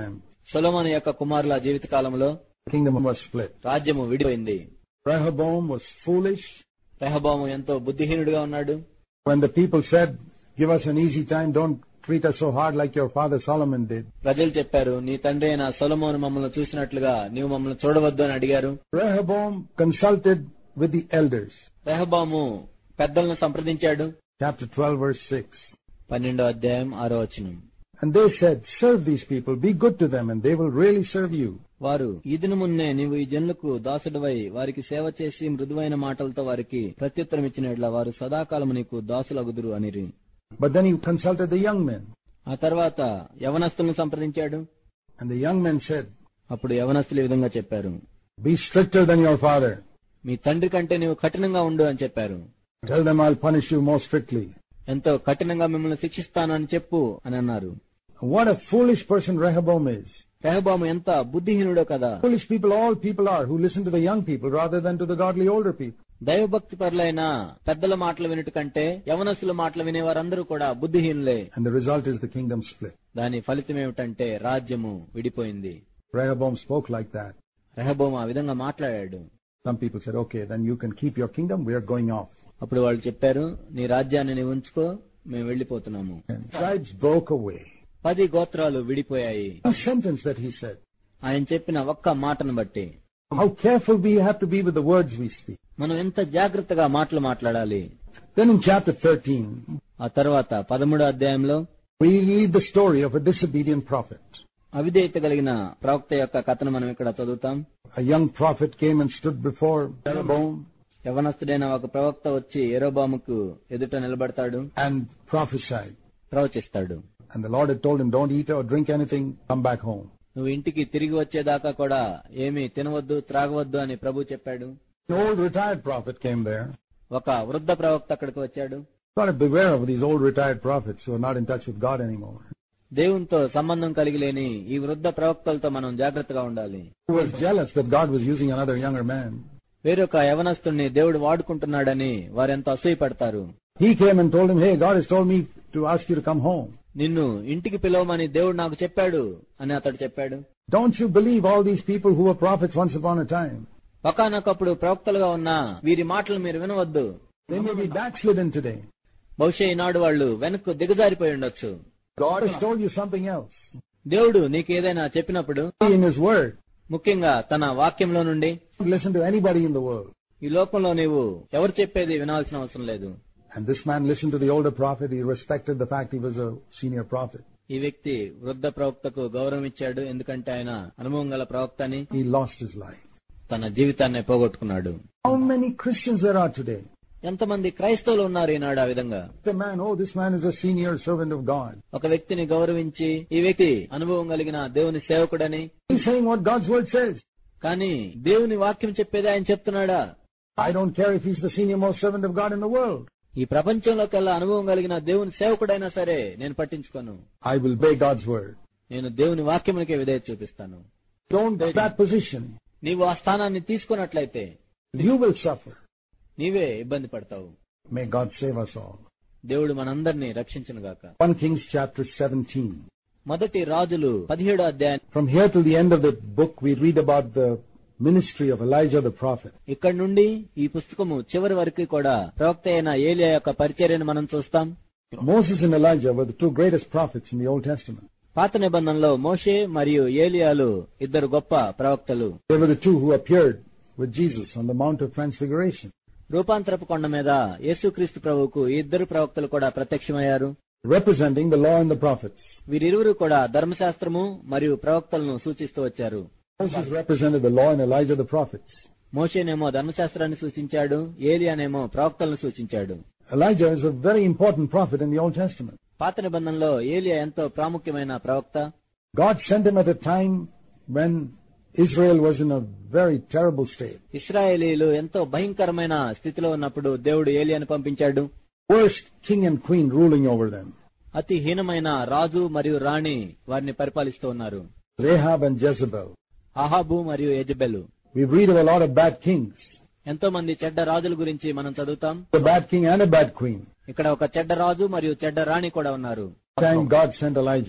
సొలొమోను యొక్క కుమారుల జీవిత కాలంలో The kingdom was split. రాజ్యము విడిపోయింది. Rehoboam was foolish. రెహబాము ఎంతో బుద్ధిహీనుడిగా ఉన్నాడు. When the people said, "Give us an easy time, don't treat us so hard like your father Solomon did," ప్రజలు చెప్పారు, నీ తండ్రి అయిన సొలొమోను మమ్మల్ని చూసినట్లుగా నీవు మమ్మల్ని చూడవద్దు అని అడిగారు. Rehoboam consulted with the elders. రెహబాము పెద్దలను సంప్రదించాడు. Chapter 12, verse 6. 12వ అధ్యాయం 6వ వచనం. And they said, "Serve these people, be good to them, and they will really serve you." వారు ఈ దినమున్నే నీవు ఈ జనులకు దాసుడవై వారికి సేవ చేసి మృదువైన మాటలతో వారికి ప్రత్యుత్తరం ఇచ్చినట్ల వారు సదాకాలము నీకు దాసులగుదురు అనిరి. But then he consulted the young men. ఆ తర్వాత యవనస్తులను సంప్రదించాడు. And the young men said, అప్పుడు యవనస్తులు ఈ విధంగా చెప్పారు, "Be stricter than your father. మీ తండ్రి కంటే నీవు కఠినంగా ఉండు అని చెప్పారు. Tell them I'll punish you more strictly." ఎంతో కఠినంగా మిమ్మల్ని శిక్షిస్తాను అని చెప్పు అని అన్నారు. What a foolish person Rehoboam is. రెహబాము ఎంత బుద్ధిహీనుడో కదా. Foolish people all people are who listen to the young people rather than to the godly older people. దైవభక్తి పరులైన పెద్దల మాటలు వినుట కంటే యవనస్తుల మాటలు వినే వారందరూ కూడా బుద్ధిహీనులే. And the result is the kingdom split. దాని ఫలితం ఏమిటంటే రాజ్యము విడిపోయింది. Rehoboam spoke like that. రెహబాము ఆ విధంగా మాట్లాడాడు. Some people said, "Okay, then you can keep your kingdom, we are going off." అప్పుడు వాళ్ళు చెప్పారు, నీ రాజ్యాన్ని నీవు ఉంచుకో, మేము వెళ్లిపోతున్నాము. And tribes broke away. 10 గోత్రాలు విడిపోయాయి. A sentence that he said. ఆయన చెప్పిన ఒక్క మాటను బట్టి How careful we have to be with the words we speak. మనం ఎంత జాగ్రత్తగా మాటలు మాట్లాడాలి. Then in chapter 13, ఆ తర్వాత 13వ అధ్యాయంలో we read the story of a disobedient prophet. అవిధేయత కలిగిన ప్రవక్త యొక్క కథను మనం ఇక్కడ చదువుతాం. A young prophet came and stood before Jeroboam యవనస్తుడైన ఒక ప్రవక్త వచ్చి యెరోబాముకు ఎదుట నిలబడతాడు, and prophesied. ప్రవచిస్తాడు. And the Lord had told him, "Don't eat or drink anything, come back home." నువ్వు ఇంటికి తిరిగి వచ్చేదాకా కూడా ఏమీ తినవద్దు త్రాగవద్దు అని ప్రభు చెప్పాడు. An old retired prophet came there. ఒక వృద్ధ ప్రవక్త అక్కడికి వచ్చాడు. Got to beware of these old retired prophets who are not in touch with God anymore. దేవునితో సంబంధం కలిగి లేని ఈ వృద్ధ ప్రవక్తలతో మనం జాగ్రత్తగా ఉండాలి. Who was jealous that God was using another younger man. వేరొక యవనస్తుడిని దేవుడు వాడుకుంటున్నాడని వారెంతో అసూయపడతారు. He came and told him, "Hey, God has told me to ask you to come home. నిన్ను ఇంటికి పిలవమని దేవుడు నాకు చెప్పాడు" అని అతడు చెప్పాడు. Don't you believe all these people who were prophets once upon a time? ఒకానొకప్పుడు ప్రవక్తలుగా ఉన్న వీరి మాటలు మీరు వినవద్దు. They may be backslidden today. బహుశా ఈనాడు వాళ్ళు వెనక్కు దిగజారిపోయి ఉండొచ్చు. God has told you something else. దేవుడు నీకేదైనా చెప్పినప్పుడు In His Word. ముఖ్యంగా తన వాక్యంలో నుండి Listen to anybody in the world. ఈ లోకంలో నీవు ఎవరు చెప్పేది వినాల్సిన అవసరం లేదు. And this man listened to the older prophet. He respected the fact he was a senior prophet. ఈ వ్యక్తి వృద్ధ ప్రవక్తకు గౌరవం ఇచ్చాడు, ఎందుకంటే ఆయన అనుభవం గల ప్రవక్త అని. He lost his life. తన జీవితాన్ని పోగొట్టుకున్నాడు. How many Christians there are today? ఎంతమంది క్రైస్తవులు ఉన్నారు ఈనాడు ఆ విధంగా. The man, "Oh, this man is a senior servant of God." ఒక వ్యక్తిని గౌరవించి ఈ వ్యక్తి అనుభవం కలిగిన దేవుని సేవకుడని. He's saying what God's Word says. కానీ దేవుని వాక్యం చెప్పేది ఆయన చెప్తున్నాడా? I don't care if he's the senior most servant of God in the world. ఈ ప్రపంచంలోకెల్లా అనుభవం కలిగిన దేవుని సేవకుడైనా సరే నేను పట్టించుకోను. I will obey God's Word. నేను దేవుని వాక్యమునికే విధేయత చూపిస్తాను. Don't take that position. నీవు ఆ స్థానాన్ని తీసుకున్నట్లయితే You will suffer. నీవే ఇబ్బంది పడతావు. May God save us all. దేవుడు మనందరినీ రక్షించునుగాక. 1 Kings chapter 17. మొదటి రాజులు 17వ అధ్యాయం. From here till the end of the book, we read about the ministry of Elijah the prophet. ఇక్కడ నుండి ఈ పుస్తకము చివరి వరకు కూడా ప్రవక్త అయిన ఏలియా యొక్క పరిచర్యను మనం చూస్తాం. Moses and Elijah were the two greatest prophets in the Old Testament. పాత నిబంధనలో మోషే మరియు ఏలియాలు ఇద్దరు గొప్ప ప్రవక్తలు. They were the two who appeared with Jesus on the Mount of Transfiguration. రూపాంతరపు కొండ మీద యేసుక్రీస్తు ప్రభువుకు ఈ ఇద్దరు ప్రవక్తలు కూడా ప్రత్యక్షమయ్యారు. Representing the law and the prophets. వీరిరువురు కూడా ధర్మశాస్త్రము మరియు ప్రవక్తలను సూచిస్తూ వచ్చారు. Moses represented the law and Elijah the prophets. మోషేనేమో ధర్మశాస్త్రాన్ని సూచించాడు, ఏలియానేమో ప్రవక్తలను సూచించాడు. Elijah is a very important prophet in the Old Testament. పాత నిబంధనలో ఏలియా ఎంతో ప్రాముఖ్యమైన ప్రవక్త. God sent him at a time when Israel was in a very terrible state. ఇశ్రాయేలీయులు ఎంతో భయంకరమైన స్థితిలో ఉన్నప్పుడు దేవుడు ఏలియాను పంపించాడు. Worst king and queen ruling over them. అతి హీనమైన రాజు మరియు రాణి వారిని పరిపాలిస్తూ ఉన్నారు. Rahab and Jezebel. అహాబు మరియు యెజెబెలు. We read of a lot of bad kings. ఎంతో మంది చెడ్డ రాజుల గురించి మనం చదువుతాం. A bad king and a bad queen. ఇక్కడ ఒక చెడ్డ రాజు మరియు చెడ్డ రాణి కూడా ఉన్నారు. Thank God sent Elijah.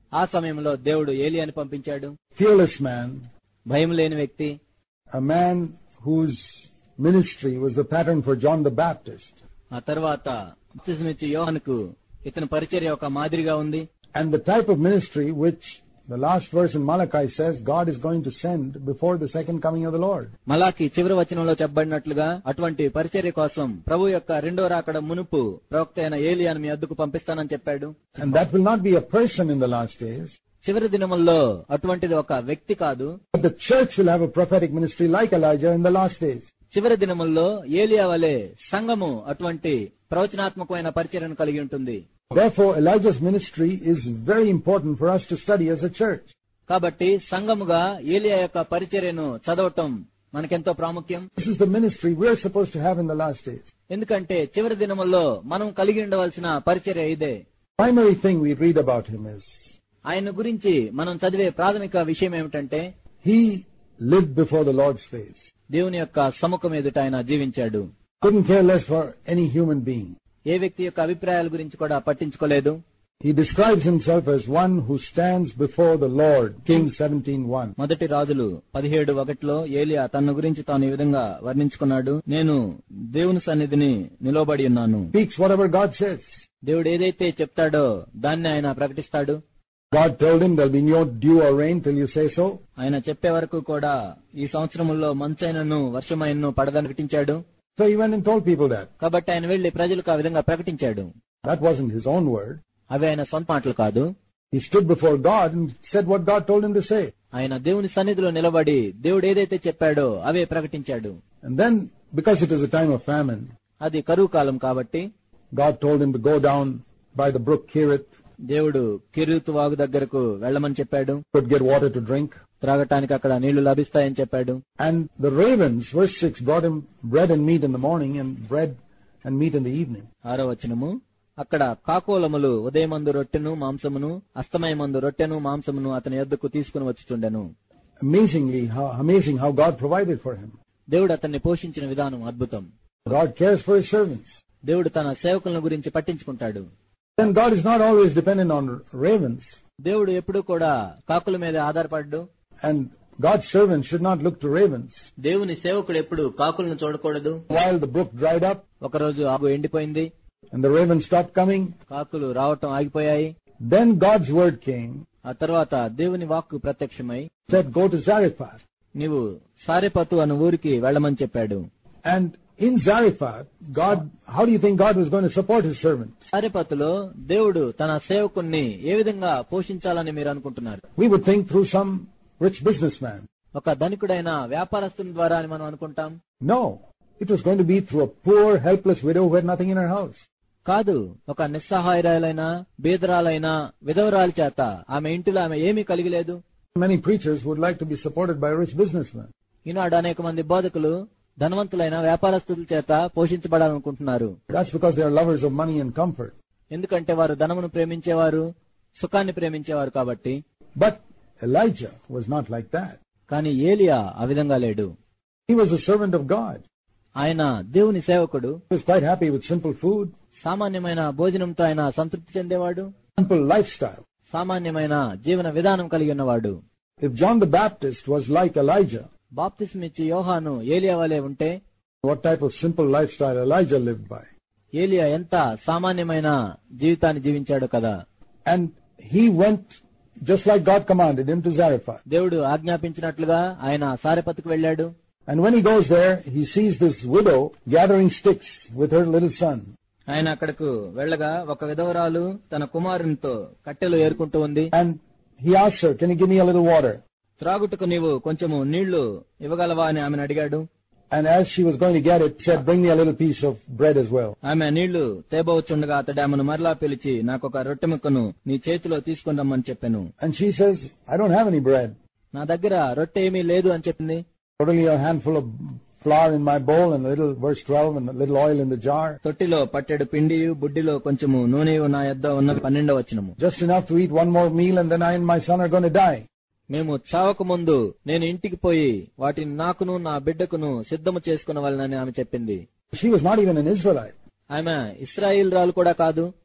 ఆ సమయంలో దేవుడు ఏలియాని పంపించాడు. fearless man, భయం లేని వ్యక్తి, a man whose ministry was the pattern for John the Baptist. ఆ తర్వాత బాప్తిస్మిచ్చే యోహానుకు ఇతని పరిచర్య ఒక మాదిరిగా ఉంది. And the type of ministry which the last verse in Malachi says God is going to send before the second coming of the Lord. మలాకి చివరి వచనంలో చెప్పబడినట్లుగా అటువంటి పరిచర్య కోసం ప్రభు యొక్క రెండో రాకడ మునుపు ప్రవక్త అయిన ఏలియాను మీ వద్దకు పంపిస్తానని చెప్పాడు. And that will not be a person in the last days. చివరి దినముల్లో అటువంటిది ఒక వ్యక్తి కాదు. But the church will have a prophetic ministry like Elijah in the last days. చివరి దినముల్లో ఏలియా వలె సంఘము అటువంటి ప్రవచనాత్మకమైన పరిచర్యను కలిగి ఉంటుంది. Therefore, Elijah's ministry is very important for us to study as a church. కాబట్టి సంఘముగా ఏలియా యొక్క పరిచర్యను చదవటం మనకెంతో ప్రాముఖ్యం. This is the ministry we are supposed to have in the last days. ఎందుకంటే చివరి దినముల్లో మనం కలిగి ఉండవలసిన పరిచర్య ఇదే. Primary thing we read about him is ఆయన గురించి మనం చదివే ప్రాథమిక విషయం ఏమిటంటే he lived before the Lord's face. దేవుని యొక్క సముఖం ఎదుట ఆయన జీవించాడు. Couldn't care less for any human being. ఏ వ్యక్తి యొక్క అభిప్రాయాల గురించి కూడా పట్టించుకోలేదు. He describes himself as one who stands before the Lord, Kings 17:1. మొదటి రాజులు 17:1 ఏలియా తన గురించి తాను ఈ విధంగా వర్ణించుకున్నాడు. నేను దేవుని సన్నిధిని నిలబడి ఉన్నాను. Speaks whatever God says. దేవుడు ఏదైతే చెప్తాడో దాన్ని ఆయన ప్రకటిస్తాడు. God told him there'll be no dew or rain till you say so. ఆయన చెప్పే వరకు కూడా ఈ సంవత్సరముల్లో మంచైనను వర్షమైనను పడదని ప్రకటించాడు. So he went and told people that. కాబట్టి ఆయన వెళ్లి ప్రజలకు ఆ విధంగా ప్రకటించాడు. That wasn't his own word. అవి ఆయన సొంత మాటలు కాదు. He stood before God and said what God told him to say. ఆయన దేవుని సన్నిధిలో నిలబడి దేవుడు ఏదైతే చెప్పాడో అవే ప్రకటించాడు. And then, because it was a time of famine, అది కరువు కాలం కాబట్టి God told him to go down by the brook Kerith, దేవుడు కెరీతు వాగు దగ్గరకు వెళ్లమని చెప్పాడు. could get water to drink. త్రాగటానికి అక్కడ నీళ్లు లభిస్తాయని చెప్పాడు. And the ravens, verse 6, brought him bread and meat in the morning and bread and meat in the evening. 6వ వచనము, అక్కడ కాకోలములు ఉదయమందు రొట్టెను మాంసమును అస్తమయమందు రొట్టెను మాంసమును అతని యొద్దకు తీసుకుని వచ్చుచుండెను. Amazing how God provided for him. దేవుడు అతన్ని పోషించిన విధానం అద్భుతం. God cares for his servants. దేవుడు తన సేవకుల గురించి పట్టించుకుంటాడు. Then God is not always dependent on ravens. దేవుడు ఎప్పుడూ కూడా కాకుల మీద ఆధారపడ్డు. And God's servants should not look to ravens. దేవుని సేవకుడు ఎప్పుడు కాకులను చూడకూడదు. While the brook dried up, ఒకరోజు ఆగు ఎండిపోయింది. and the ravens stopped coming, కాకులు రావటం ఆగిపోయాయి. then God's word came. ఆ తర్వాత దేవుని వాక్కు ప్రత్యక్షమై Said, go to Zarephath. నీవు సారెపతు అను ఊరికి వెళ్ళమని చెప్పాడు. And in Zarephath, how do you think God was going to support his servant? సారెపతులో దేవుడు తన సేవకుణ్ణి ఏ విధంగా పోషించాలని మీరు అనుకుంటున్నారు? We would think through some rich businessman. ఒక ధనికుడైన వ్యాపారస్తుని ద్వారా అని మనం అనుకుంటాం. No, it was going to be through a poor, helpless widow who had nothing in her house. కాదు, ఒక నిస్సహాయురాలైన బీదరాలైన విధవరాలి చేత ఆమె ఇంటిలో ఆమె ఏమీ కలిగి లేదు. Many preachers would like to be supported by a rich businessman. ఈనాడు అనేక మంది బోధకులు ధనవంతులైన వ్యాపారస్తుల చేత పోషించబడాలనుకుంటున్నారు. That's because they are lovers of money and comfort. ఎందుకంటే వారు ధనమును ప్రేమించేవారు, సుఖాన్ని ప్రేమించేవారు కాబట్టి. But Elijah was not like that. కానీ ఏలియా ఆ విధంగా లేడు. He was a servant of God. ఆయన దేవుని సేవకుడు. He was quite happy with simple food, సామాన్యమైన భోజనంతో ఆయన సంతృప్తి చెందేవాడు. simple lifestyle. సామాన్యమైన జీవన విధానం కలిగి ఉన్నవాడు. If John the Baptist was like Elijah, బాప్తిస్మిచ్చి యోహాను ఏలియా వలె ఉంటే, what type of simple lifestyle Elijah lived by? ఏలియా ఎంత సామాన్యమైన జీవితాన్ని జీవించాడు కదా. And he went just like God commanded him to Zarephath. దేవుడు ఆజ్ఞాపించినట్లుగా ఆయన సారెపతుకు వెళ్ళాడు. And when he goes there, he sees this widow gathering sticks with her little son. ఆయన అక్కడకు వెళ్ళగా ఒక విధవరాలు తన కుమారునితో కట్టెలు ఏరుకుంటూ ఉంది. And he asks her, can you give me a little water? త్రాగుటకు నీవు కొంచెము నీళ్లు ఇవ్వగలవా అని ఆమెను అడిగాడు. And as she was going to get it, said, bring me a little piece of bread as well. ఆమె నీళ్లు తేబోచుండగా అతడు ఆమెను మరలా పిలిచి, నాకొక రొట్టె ముక్కను నీ చేతిలో తీసుకుని రమ్మని చెప్పాను. And she says, I don't have any bread. నా దగ్గర రొట్టె ఏమీ లేదు అని చెప్పింది. Only a handful of flour in my bowl and a little, verse 12, and a little oil in the jar. తొట్టిలో పట్టెడు పిండియు బుడ్డిలో కొంచెము నూనెయు నా యొద్ద ఉన్న 12వ వచనము. Just enough to eat one more meal and then I and my son are going to die. మేము చావక ముందు నేను ఇంటికి పోయి వాటిని నాకును నా బిడ్డకును సిద్ధము చేసుకునవలనని ఆమె చెప్పింది. She was not even an Israelite. ఆమె ఇశ్రాయేల్ రాలు కూడా కాదు.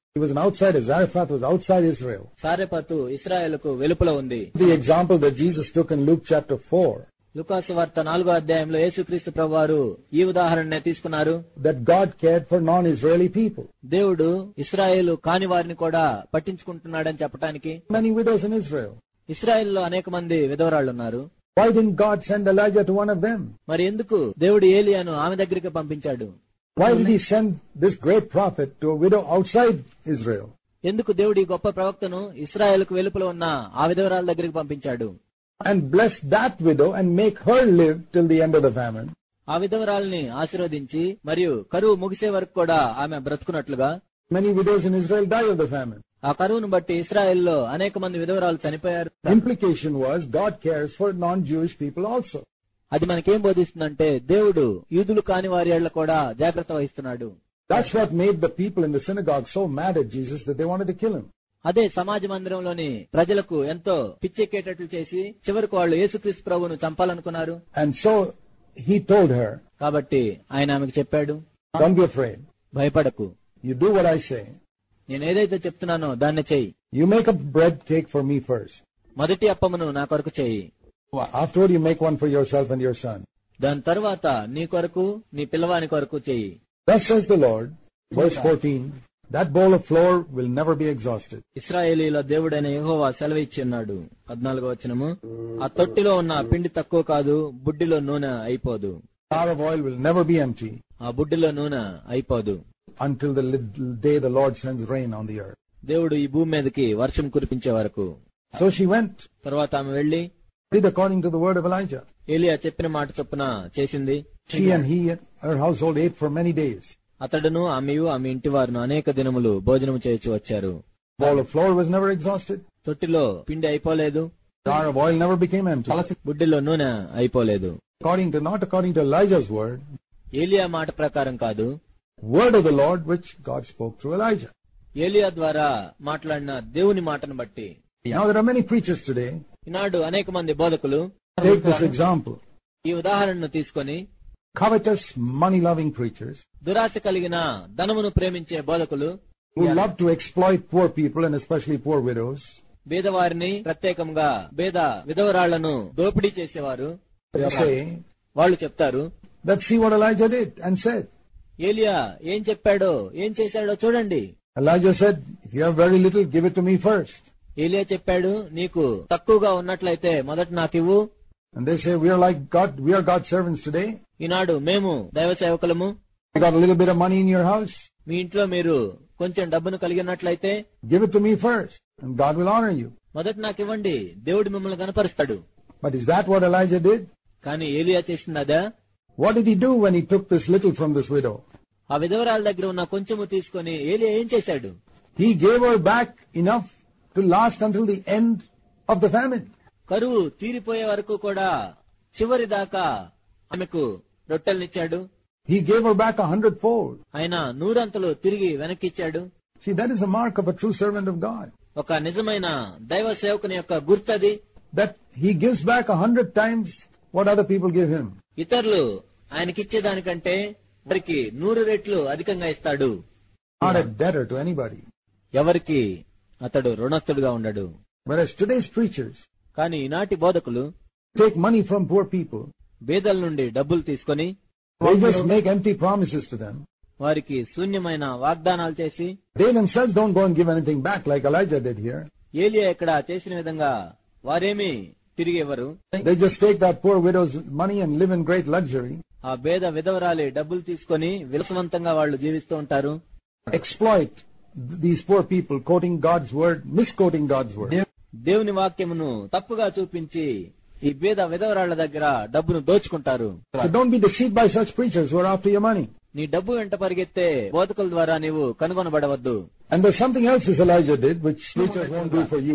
He was an outsider. Zarephath was outside Israel. సారెపతు ఇశ్రాయేలుకు వెలుపల ఉంది. The example that Jesus took in Luke chapter 4, లూకాసు వార్త 4వ అధ్యాయంలో యేసుక్రీస్తు ప్రభువారు ఈ ఉదాహరణనే తీసుకున్నారు. that God cared for non-Israeli people. దేవుడు ఇశ్రాయేలు కాని వారిని కూడా పట్టించుకుంటున్నాడని చెప్పడానికి. Many widows in Israel. ఇశ్రాయేల్లో అనేక మంది విధవరాళ్లున్నారు. Why didn't God send Elijah to one of them? మరి ఎందుకు దేవుడు ఏలియాను ఆమె దగ్గరికి పంపించాడు? Why did he send this great prophet to a widow outside Israel? ఎందుకు దేవుడు ఈ గొప్ప ప్రవక్తను ఇశ్రాయేలుకు వెలుపల ఉన్న ఆ విధవరాల దగ్గరికి పంపించాడు? And bless that widow and make her live till the end of the famine. ఆ విధవరాల్ని ఆశీర్వదించి మరియు కరువు ముగిసే వరకు కూడా ఆమె బ్రతుకున్నట్లుగా. Many widows in Israel die of the famine. ఆ కరువును బట్టి ఇశ్రాయేల్లో అనేక మంది విధవరాలు చనిపోయారు. Implication was God cares for non-Jewish people also. అది మనకేం బోధిస్తుందంటే దేవుడు యూదులు కాని వారి ఏళ్ల కూడా జాగ్రత్త వహిస్తున్నాడు. That's what made the people in the synagogue so mad at Jesus that they wanted to kill him. అదే సమాజ మందిరంలోని ప్రజలకు ఎంతో పిచ్చెక్కేటట్లు చేసి చివరికి వాళ్ళు యేసుక్రీస్తు ప్రభువును చంపాలనుకున్నారు. And so he told her, కాబట్టి ఆయన ఆమెకు చెప్పాడు, don't be afraid. భయపడకు, You do what I say. నేను ఏదైతే చెప్తున్నానో దాన్ని చెయ్యి. You make a bread cake for me first. మొదటి అప్పమును నా కొరకు చెయ్యి. Afterward you make one for yourself and your son. దాని తర్వాత నీ కొరకు నీ పిల్లవాని కొరకు చెయ్యి. Thus says the Lord, verse 14, that bowl of flour will never be exhausted. ఇశ్రాయేలీల దేవుడైన యెహోవా సెలవిచ్చి ఉన్నాడు. 14వ వచనము, ఆ తొట్టిలో ఉన్న పిండి తక్కువ కాదు, బుడ్డిలో నూనె అయిపోదు. Jar of oil will never be empty. ఆ బుడ్డిలో నూనె అయిపోదు. Until the day the Lord sends rain on the earth. దేవుడు ఈ భూమి మీదకి వర్షం కురిపించే వరకు. So she went. తర్వాత ఆమె వెళ్లి did according to the word of Elijah. ఏలియా చెప్పిన మాట చొప్పున చేసింది. She and he and her household ate for many days. అతడును ఆమెయు ఆమె ఇంటి వారును అనేక దినములు భోజనం చేయొచ్చు వచ్చారు. Bowl of flour was never exhausted. తొట్టిలో పిండి అయిపోలేదు. Jar of oil never became empty. బుడ్డిలో నూనె అయిపోలేదు. Not according to Elijah's word. ఏలియా మాట ప్రకారం కాదు. Word of the Lord which God spoke through Elijah. ఏలియా ద్వారా మాట్లాడిన దేవుని మాటను బట్టి. Now there are many preachers today. ఈనాడు అనేక మంది బోధకులు Take this example. ఈ ఉదాహరణను తీసుకొని Covetous, money-loving preachers దురాశ కలిగిన ధనమును ప్రేమించే బోధకులు who love to exploit poor people and especially poor widows. బీదవారిని ప్రత్యేకంగా బీద విధవరాళ్లను దోపిడీ చేసేవారు. They say, వాళ్ళు చెప్తారు, let's see what Elijah did and said. ఏలియా ఏం చెప్పాడో ఏం చేశాడో చూడండి. Elijah said, if you have very little, give it to me first. ఏలియా చెప్పాడు, నీకు తక్కువగా ఉన్నట్లయితే మొదట నాకివ్వు. And they say, we are God's servants today. ఈనాడు మేము దైవ సేవకులము. You got a little bit of money in your house? మీ ఇంట్లో మీరు కొంచెం డబ్బును కలిగినట్లయితే give it to me first, and God will honor you. మొదట నాకివ్వండి, దేవుడు మిమ్మల్ని కనపరుస్తాడు. But is that what Elijah did? కానీ ఏలియా చేసింది అదా? What did he do when he took this little from this widow? ఆ విధవరాల దగ్గర ఉన్న కొంచెము తీసుకుని ఏలియా ఏం చేశాడు? He gave her back enough to last until the end of the famine. కరువు తీరిపోయే వరకు కూడా చివరి దాకా ఆమెకు రొట్టెలనిచ్చాడు. He gave her back 100-fold. ఆయన 100 అంతలు తిరిగి వెనక్కిచ్చాడు. See, that is the mark of a true servant of God. ఒక నిజమైన దైవ సేవకుని యొక్క గుర్తది. That he gives back 100 times what other people give him. ఇతరులు ఆయనకిచ్చేదానికంటే వారికి 100 రెట్లు అధికంగా ఇస్తాడు. Not a debtor to anybody. ఎవరికి అతడు రుణస్థుడుగా ఉండడు. Whereas today's preachers కానీ ఈనాటి బోధకులు take money from poor people. బీదల నుండి డబ్బులు తీసుకొని They just make empty promises to them. వారికి శూన్యమైన వాగ్దానాలు చేసి They themselves don't go and give anything back like Elijah did here. ఏలియా ఇక్కడ చేసిన విధంగా వారేమీ తిరిగి ఇవ్వరు. They just take that poor widow's money and live in great luxury. ఆ బేద విధవరాలి డబ్బులు తీసుకొని విలాసవంతంగా వాళ్ళు జీవిస్తూ ఉంటారు. Exploit these poor people, quoting God's word, misquoting God's word. దేవుని వాక్యమును తప్పుగా చూపించి ఈ బేద విధవరాళ్ల దగ్గర డబ్బును దోచుకుంటారు. So don't be deceived by such preachers who are after your money. నీ డబ్బు వెంట పరిగెత్తే బోధకుల ద్వారా నీవు కనుగొనబడవద్దు. And there's something else this Elijah did which preachers won't do for you.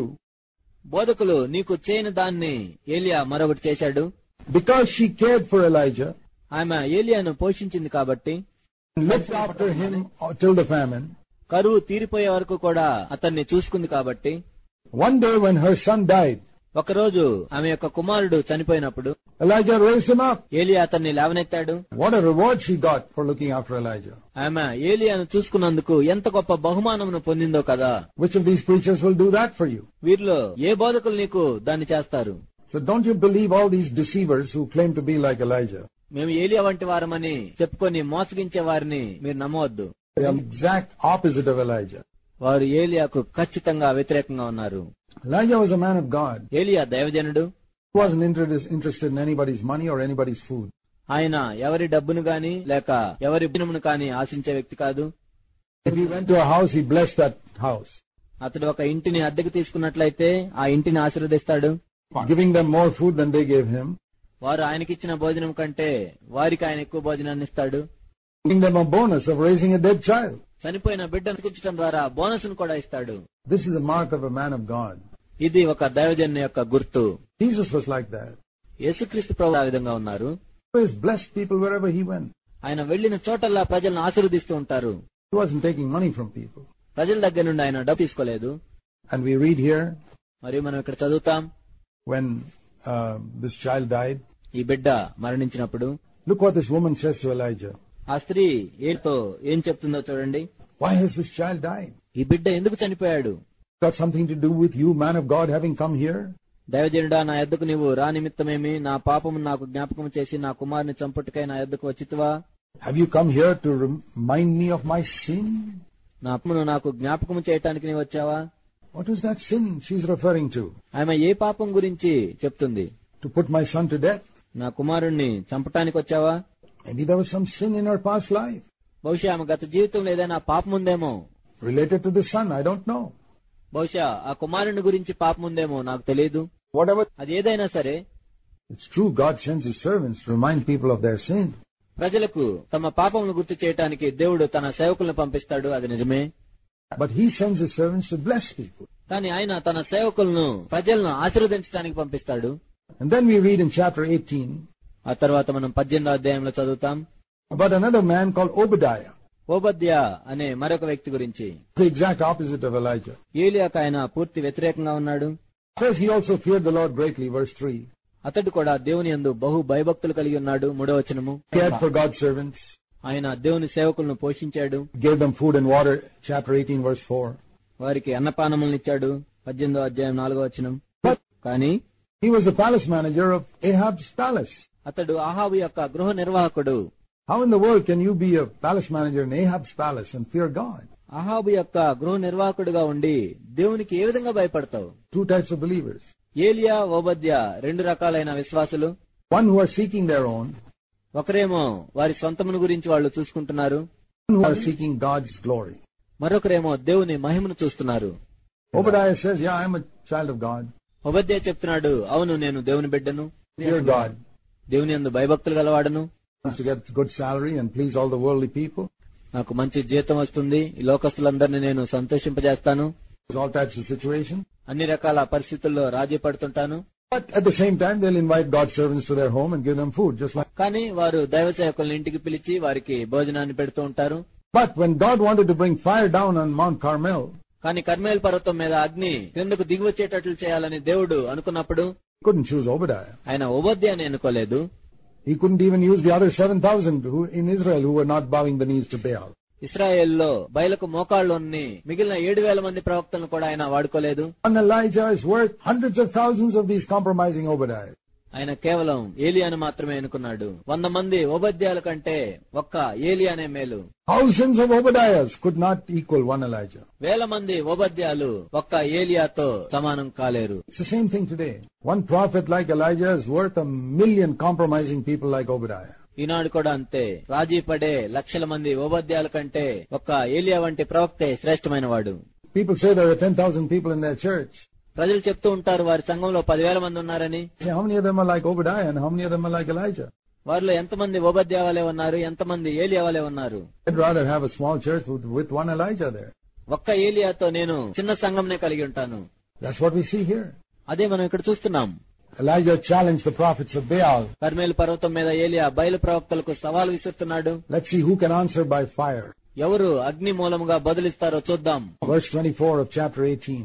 బోధకులు నీకు చేయని దాన్ని ఏలియా మరొకటి చేశాడు. Because she cared for Elijah, ఆమె ఏలియాను పోషించింది కాబట్టి, looked after him till the famine. కరువు తీరిపోయే వరకు కూడా అతన్ని చూసుకుంది కాబట్టి, one day when her son died, ఒకరోజు ఆమె యొక్క కుమారుడు చనిపోయినప్పుడు Elijah raised him up. ఏలియా అతన్ని లేవనెత్తాడు. What a reward she got for looking after Elijah. ఆమె ఏలియాను చూసుకున్నందుకు ఎంత గొప్ప బహుమానమును పొందిందో కదా. Which of these preachers will do that for you? వీరిలో ఏ బోధకులు నీకు దాన్ని చేస్తారు? So don't you believe all these deceivers who claim to be like Elijah. మేము ఏలియా వంటి వారమని చెప్పుకొని మోసగించే వారిని మీరు నమ్మవద్దు. They are the exact opposite of Elijah. వారు ఏలియాకు ఖచ్చితంగా వ్యతిరేకంగా ఉన్నారు. Elijah was a man of God. ఏలియా దైవజనుడు. He wasn't interested in anybody's money or anybody's food. ఆయన ఎవరి డబ్బును గాని లేక ఎవరి భోజనమును కాని ఆశించే వ్యక్తి కాదు. If he went to a house, he blessed that house, అతడు ఒక ఇంటిని అద్దెకు తీసుకున్నట్లయితే ఆ ఇంటిని ఆశీర్వదిస్తాడు. giving them more food than they gave him, వారు ఆయనకిచ్చిన భోజనం కంటే వారికి ఆయన ఎక్కువ భోజనాన్ని ఇస్తాడు. giving them a bonus of raising a dead child. చనిపోయిన బిడ్డను కూర్చడం ద్వారా బోనస్ ను కూడా ఇస్తాడు. This is a mark of a man of God. ఇది ఒక దైవజనుని యొక్క గుర్తు. Jesus was like that. యేసుక్రీస్తు ప్రభువు ఆ విధంగా ఉన్నారు. He always blessed people wherever he went. ఆయన వెళ్లిన చోటల్లా ప్రజలను ఆశీర్వదిస్తూ ఉంటారు. He wasn't taking money from people. ప్రజల దగ్గర నుండి ఆయన డబ్బు తీసుకోలేదు. And we read here, మరియు మనం ఇక్కడ చదువుతాం, when this child died, ఈ బిడ్డ మరణించినప్పుడు look what this woman says to Elijah. ఆ స్త్రీ ఏం చెప్తుందో చూడండి. Why has this child died? ఈ బిడ్డ ఎందుకు చనిపోయాడు? Got something to do with you, man of God, having come here? దైవజనుడా, నా యొద్దకు నీవు రా నిమిత్తమేమి? నా పాపము నాకు జ్ఞాపకం చేసి నా కుమారుని చంపుటకై నా యొద్దకు వచ్చితివా? Have you come here to remind me of my sin? నా పాపమును నాకు జ్ఞాపకం చేయటానికి నీవు వచ్చావా? What is that sin she's referring to? ఆమె ఏ పాపం గురించి చెప్తుంది? To put my son to death? నా కుమారుణ్ణి చంపటానికి వచ్చావా? Maybe there was some sin in her past life. బహుశా ఆమె గత జీవితంలో ఏదైనా పాపం ఉందేమో. Related to the son, I don't know. బహుశా ఆ కుమారుని గురించి పాపం ఉందేమో, నాకు తెలియదు. Whatever. అది ఏదైనా సరే, It's true, God sends his servants to remind people of their sin. ప్రజలకు తమ పాపమును గుర్తు చేయడానికి దేవుడు తన సేవకులను పంపిస్తాడు, అది నిజమే. But he sends his servants to bless people. కానీ ఆయన తన సేవకులను ప్రజలను ఆశీర్వదించడానికి పంపిస్తాడు. And then we read in chapter 18 ఆ తర్వాత మనం 18వ అధ్యాయంలో చదువుతాం about another man called Obadiah, ఓబద్యా అనే మరొక వ్యక్తి గురించి. the exact opposite of Elijah. ఏలియాకు ఆయన పూర్తి వ్యతిరేకంగా ఉన్నాడు. Says he also feared the Lord greatly, verse 3. అతడు కూడా దేవుని యందు బహు భయభక్తులు కలిగి ఉన్నాడు. 3వ వచనము. Cared for God's servants, ఆయన దేవుని సేవకులను పోషించాడు. gave them food and water, chapter 18, verse 4. వారికి అన్నపానములను ఇచ్చాడు. 18వ అధ్యాయం 4వ వచనం. But కానీ he was the palace manager of Ahab's palace. అతడు అహాబు యొక్క గృహ నిర్వాహకుడు. How in the world can you be a palace manager in Ahab's palace and fear God? అహాబు యొక్క గృహ నిర్వాహకుడిగా ఉండి దేవునికి ఏ విధంగా భయపడతావు? Two types of believers. ఏలియా, ఓబద్యా రెండు రకాలైన విశ్వాసులు. One who are seeking their own, ఒకరేమో వారి సొంతమును గురించి వాళ్ళు చూసుకుంటున్నారు. one who are seeking God's glory. మరొకరేమో దేవుని మహిమను చూస్తున్నారు. Obadiah says, yeah, I'm a child of God. ఓబద్యా చెప్తున్నాడు, అవును నేను దేవుని బిడ్డను, Fear God. దేవుని యందు భయభక్తులు గలవాడను, Wants to get good salary and please all the worldly people. నాకు మంచి జీతం వస్తుంది, ఈ లోకస్తులందరినీ నేను సంతోషింపజేస్తాను, There's all types of situations. అన్ని రకాల పరిస్థితుల్లో రాజీ పడుతుంటాను. But at the same time, they'll invite God's servants to their home and give them food, just like. కానీ వారు దైవ సేవకులను ఇంటికి పిలిచి వారికి భోజనాన్ని పెడుతూ ఉంటారు. But when God wanted to bring fire down on Mount Carmel, కానీ కర్మేల్ పర్వతం మీద అగ్ని క్రిందకు దిగివచ్చేటట్లు చేయాలని దేవుడు అనుకున్నప్పుడు he couldn't choose Obadiah. ఆయన ఓబద్యాని ఎన్నుకోలేదు. He couldn't even use the other 7,000 who in Israel who were not bowing the knees to Baal. ఇశ్రాయేల్లో బయలకు మోకాళ్ళున్ని మిగిలిన 7,000 మంది ప్రవక్తలను కూడా ఆయన వాడుకోలేదు. One Elijah is worth hundreds of thousands of these compromising Obadiah. ఆయన కేవలం ఏలియాను మాత్రమే ఎన్నుకున్నాడు. 100 మంది ఓబద్యాల కంటే ఒక్క ఏలియానే మేలు. Thousands of Obadiahs could not equal one Elijah. 1,000 మంది ఓబద్యాలు ఒక్క ఏలియాతో సమానం కాలేరు. It's the same thing today. One prophet like Elijah is worth 1,000,000 compromising people like Obadiah. ఈనాడు కూడా అంతే. రాజీ పడే లక్షల మంది ఓబద్యాల కంటే ఒక్క ఏలియా వంటి ప్రవక్తే శ్రేష్టమైన వాడు. People say there are 10,000 people in their church. ప్రజలు చెప్తూ ఉంటారు వారి సంఘంలో 10,000 మంది ఉన్నారని. How many of them are like Obadiah and how many of them are like Elijah? వారిలో ఎంతమంది ఓబద్యా వాళ్ళే ఉన్నారు, ఎంతమంది ఏలియా వాళ్ళే ఉన్నారు? I'd rather have a small church with one Elijah there. ఒక్క ఏలియాతో నేను చిన్న సంఘంనే కలిగి ఉంటాను. That's what we see here. అదే మనం ఇక్కడ చూస్తున్నాం. Elijah challenged the prophets of Baal. Carmel పర్వతం మీద ఏలియా బయలు ప్రవక్తలకు సవాల్ విసురుతున్నాడు. Let's see who can answer by fire. ఎవరు అగ్ని మూలముగా బదులిస్తారో చూద్దాం. Verse 24 of chapter 18.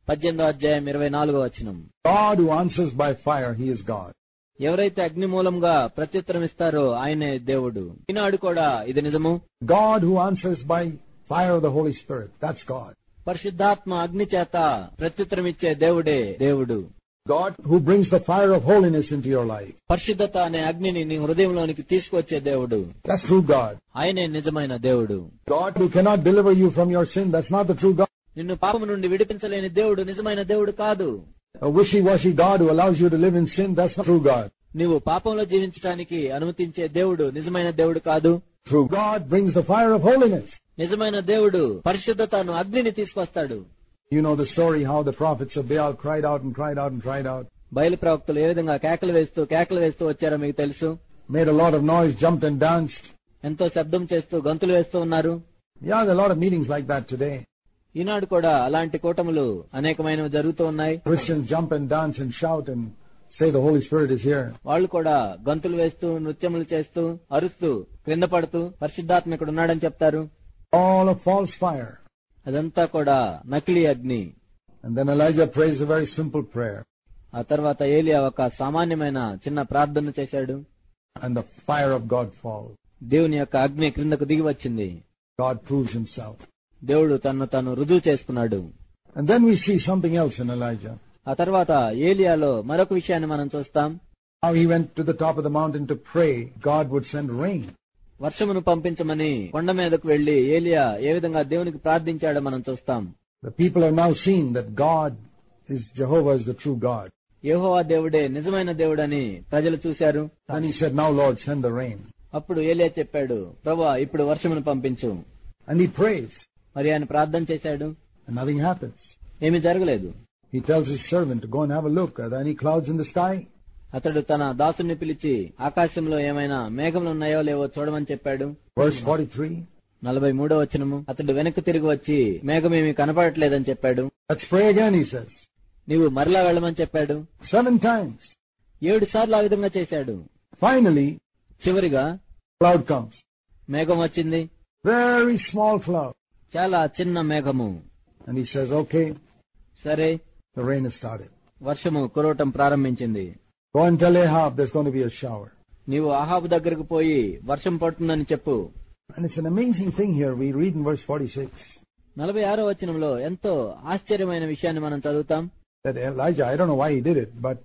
18వ అధ్యాయం 24వ వచనం. God who answers by fire, he is God. ఎవరైతే అగ్ని మూలంగా ప్రత్యుత్తరం ఇస్తారో ఆయనే దేవుడు. ఈనాడు కూడా ఇది నిజము. God who answers by fire of the Holy Spirit, that's God. పరిశుద్ధాత్మ అగ్ని చేత ప్రత్యుత్తరం ఇచ్చే దేవుడే దేవుడు. God who brings the fire of holiness into your life. పరిశుద్ధత అనే అగ్నిని నీ హృదయంలోనికి తీసుకొచ్చే దేవుడు. That's true God. ఆయనే నిజమైన దేవుడు. God who cannot deliver you from your sin, that's not the true God. నిన్ను పాపము నుండి విడిపించలేని దేవుడు నిజమైన దేవుడు కాదు. A wishy-washy God who allows you to live in sin, that's not true God. నీవు పాపంలో జీవించడానికి అనుమతించే దేవుడు నిజమైన దేవుడు కాదు. True God brings the fire of holiness. నిజమైన దేవుడు పరిశుద్ధతను అగ్నిని తీసుకొస్తాడు. You know the story how the prophets of Baal cried out and cried out and cried out. బయలు ప్రవక్తలు ఏ విధంగా కేకలు వేస్తూ వచ్చారో మీకు తెలుసు. Made a lot of noise, jumped and danced. ఎంతో శబ్దం చేస్తూ గంతులు వేస్తూ ఉన్నారు. Yeah, there are a lot of meetings like that today. ఈనాడు కూడా అలాంటి కూటములు అనేకమైనవి జరుగుతూ ఉన్నాయి. Christians jump and dance and shout and say the Holy Spirit is here. వాళ్ళు కూడా గంతులు వేస్తూ నృత్యములు చేస్తూ అరుస్తూ క్రింద పడుతూ పరిశుద్ధాత్మ ఇక్కడ ఉన్నాడని చెప్తారు. All a false fire. అదంతా కూడా నకిలీ అగ్ని. And then Elijah prays a very simple prayer. ఆ తర్వాత ఏలియా ఒక సామాన్యమైన చిన్న ప్రార్థన చేశాడు. And the fire of God falls. దేవుని యొక్క అగ్ని క్రిందకు దిగి వచ్చింది. God proves himself. దేవుడు తన్ను తాను రుజువు చేసుకున్నాడు. And then we see something else in Elijah. ఆ తర్వాత ఏలియాలో మరొక విషయాన్ని మనం చూస్తాం. How he went to the top of the mountain to pray God would send rain. వర్షమును పంపించమని కొండ మీదకు వెళ్లి ఏలియా ఏ విధంగా దేవునికి ప్రార్థించాడో మనం చూస్తాం. The people have now seen that God is Jehovah is the true God. యెహోవా దేవుడే నిజమైన దేవుడని ప్రజలు చూశారు. Then he said, now Lord, send the rain. అప్పుడు ఏలియా చెప్పాడు, ప్రభువా ఇప్పుడు వర్షమును పంపించు. And he prays. మరి ఆయన ప్రార్థన చేశాడు. And nothing happens. ఏమీ జరగలేదు. He tells his servant to go and have a look. Are there any clouds in the sky? అతడు తన దాసుని పిలిచి ఆకాశంలో ఏమైనా మేఘములు ఉన్నాయో లేవో చూడమని చెప్పాడు. Verse 43. 43వ వచనము. అతడు వెనక్కి తిరిగి వచ్చి మేఘమేమీ కనపడట్లేదని చెప్పాడు. Let's pray again, he says. నీవు మరలా వెళ్ళమని చెప్పాడు. 7 times. 7 సార్లు ఆ విధంగా చేశాడు. Finally, చివరిగా cloud comes. మేఘం వచ్చింది. Very small cloud. చాలా చిన్న మేఘము. And he says, okay. సరే. The rain has started. వర్షము కురవటం ప్రారంభించింది. Go and tell Ahab there's going to be a shower. నీవు అహాబు దగ్గరకు పోయి వర్షం పడుతుందని చెప్పు. And it's an amazing thing here. We read in verse 46. 46వ వచనంలో ఎంతో ఆశ్చర్యమైన విషయాన్ని మనం చదువుతాం. That Elijah, I don't know why he did it, but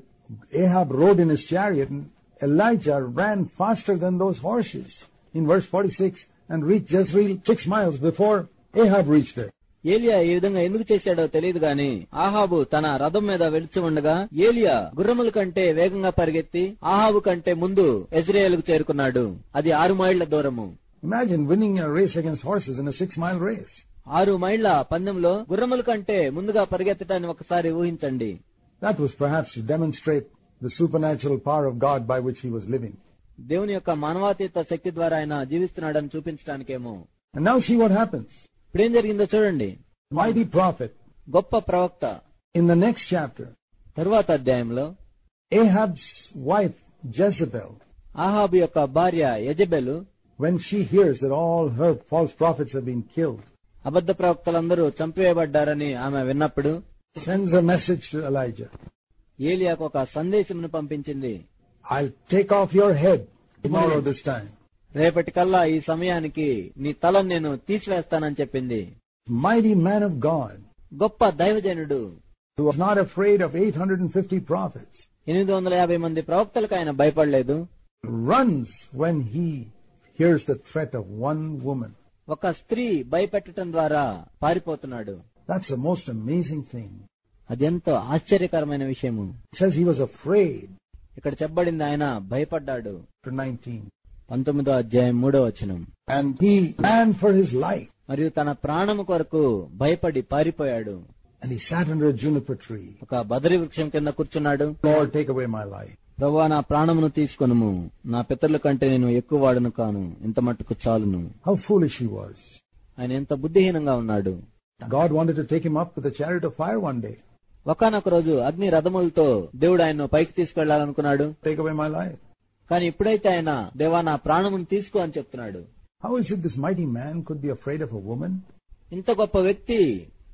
Ahab rode in his chariot and Elijah ran faster than those horses in verse 46 and reached Jezreel 6 miles before Ahab reached there. ఏలియా ఈ విధంగా ఎందుకు చేశాడో తెలియదు గాని ఆహాబు తన రథం మీద వెళ్తూ ఉండగా ఏలియా గుర్రముల కంటే వేగంగా పరిగెత్తి ఆహాబు కంటే ముందు యెజ్రెయేలుకు చేరుకున్నాడు. అది 6 మైళ్ల దూరము. Imagine winning a race against horses in a 6-mile race. 6 మైళ్ల పందెంలో గుర్రముల కంటే ముందుగా పరిగెత్తడాన్ని ఒకసారి ఊహించండి. That was perhaps to demonstrate the supernatural power of God by which he was living. దేవుని యొక్క మానవాతీత శక్తి ద్వారా ఆయన జీవిస్తున్నాడని చూపించడానికేమో. And now see what happens. ఇప్పుడేం జరిగిందో చూడండి. Mighty prophet. గొప్ప ప్రవక్త. In the next chapter. తరువాత అధ్యాయంలో Ahab's wife Jezebel. ఆహాబు యొక్క భార్య యెజెబెలు. When she hears that all her false prophets have been killed. అబద్ధ ప్రవక్తలందరూ చంపివేయబడ్డారని ఆమె విన్నప్పుడు sends a message to Elijah. ఏలియాకు ఒక సందేశమును పంపించింది. I'll take off your head tomorrow this time. రేపటికల్లా ఈ సమయానికి నీ తలను నేను తీసివేస్తానని చెప్పింది. Mighty man of God. గొప్ప దైవజనుడు. Who was not afraid of 850 prophets. 850 మంది ప్రవక్తలకు ఆయన భయపడలేదు. Runs when he hears the threat of one woman. ఒక స్త్రీ భయపెట్టడం ద్వారా పారిపోతున్నాడు. That's the most amazing thing. అదెంతో ఆశ్చర్యకరమైన విషయము. It says he was afraid. ఇక్కడ చెప్పబడింది ఆయన భయపడ్డాడు. 19. 19వ అధ్యాయం 3వ వచనం. And he ran for his life. మరియు తన ప్రాణము కొరకు భయపడి పారిపోయాడు. And he sat under a juniper tree. ఒక బదరి వృక్షం కింద కూర్చున్నాడు. Lord, take away my life. ప్రభువా నా ప్రాణమును తీసుకొనుము. నా పితరుల కంటే నేను ఎక్కువ వాడును కాను. ఇంత మట్టుకు చాలును. How foolish he was. ఆయన ఎంత బుద్ధిహీనంగా ఉన్నాడు. God wanted to take him up with a chariot of fire one day. ఒకానొక రోజు అగ్ని రథములతో దేవుడు ఆయన్ను పైకి తీసుకెళ్లాలనుకున్నాడు. Take away my life. కానీ ఇప్పుడైతే ఆయన దేవా నా ప్రాణమును తీసుకో అని చెప్తున్నాడు. How is it this mighty man could be afraid of a woman? ఇంత గొప్ప వ్యక్తి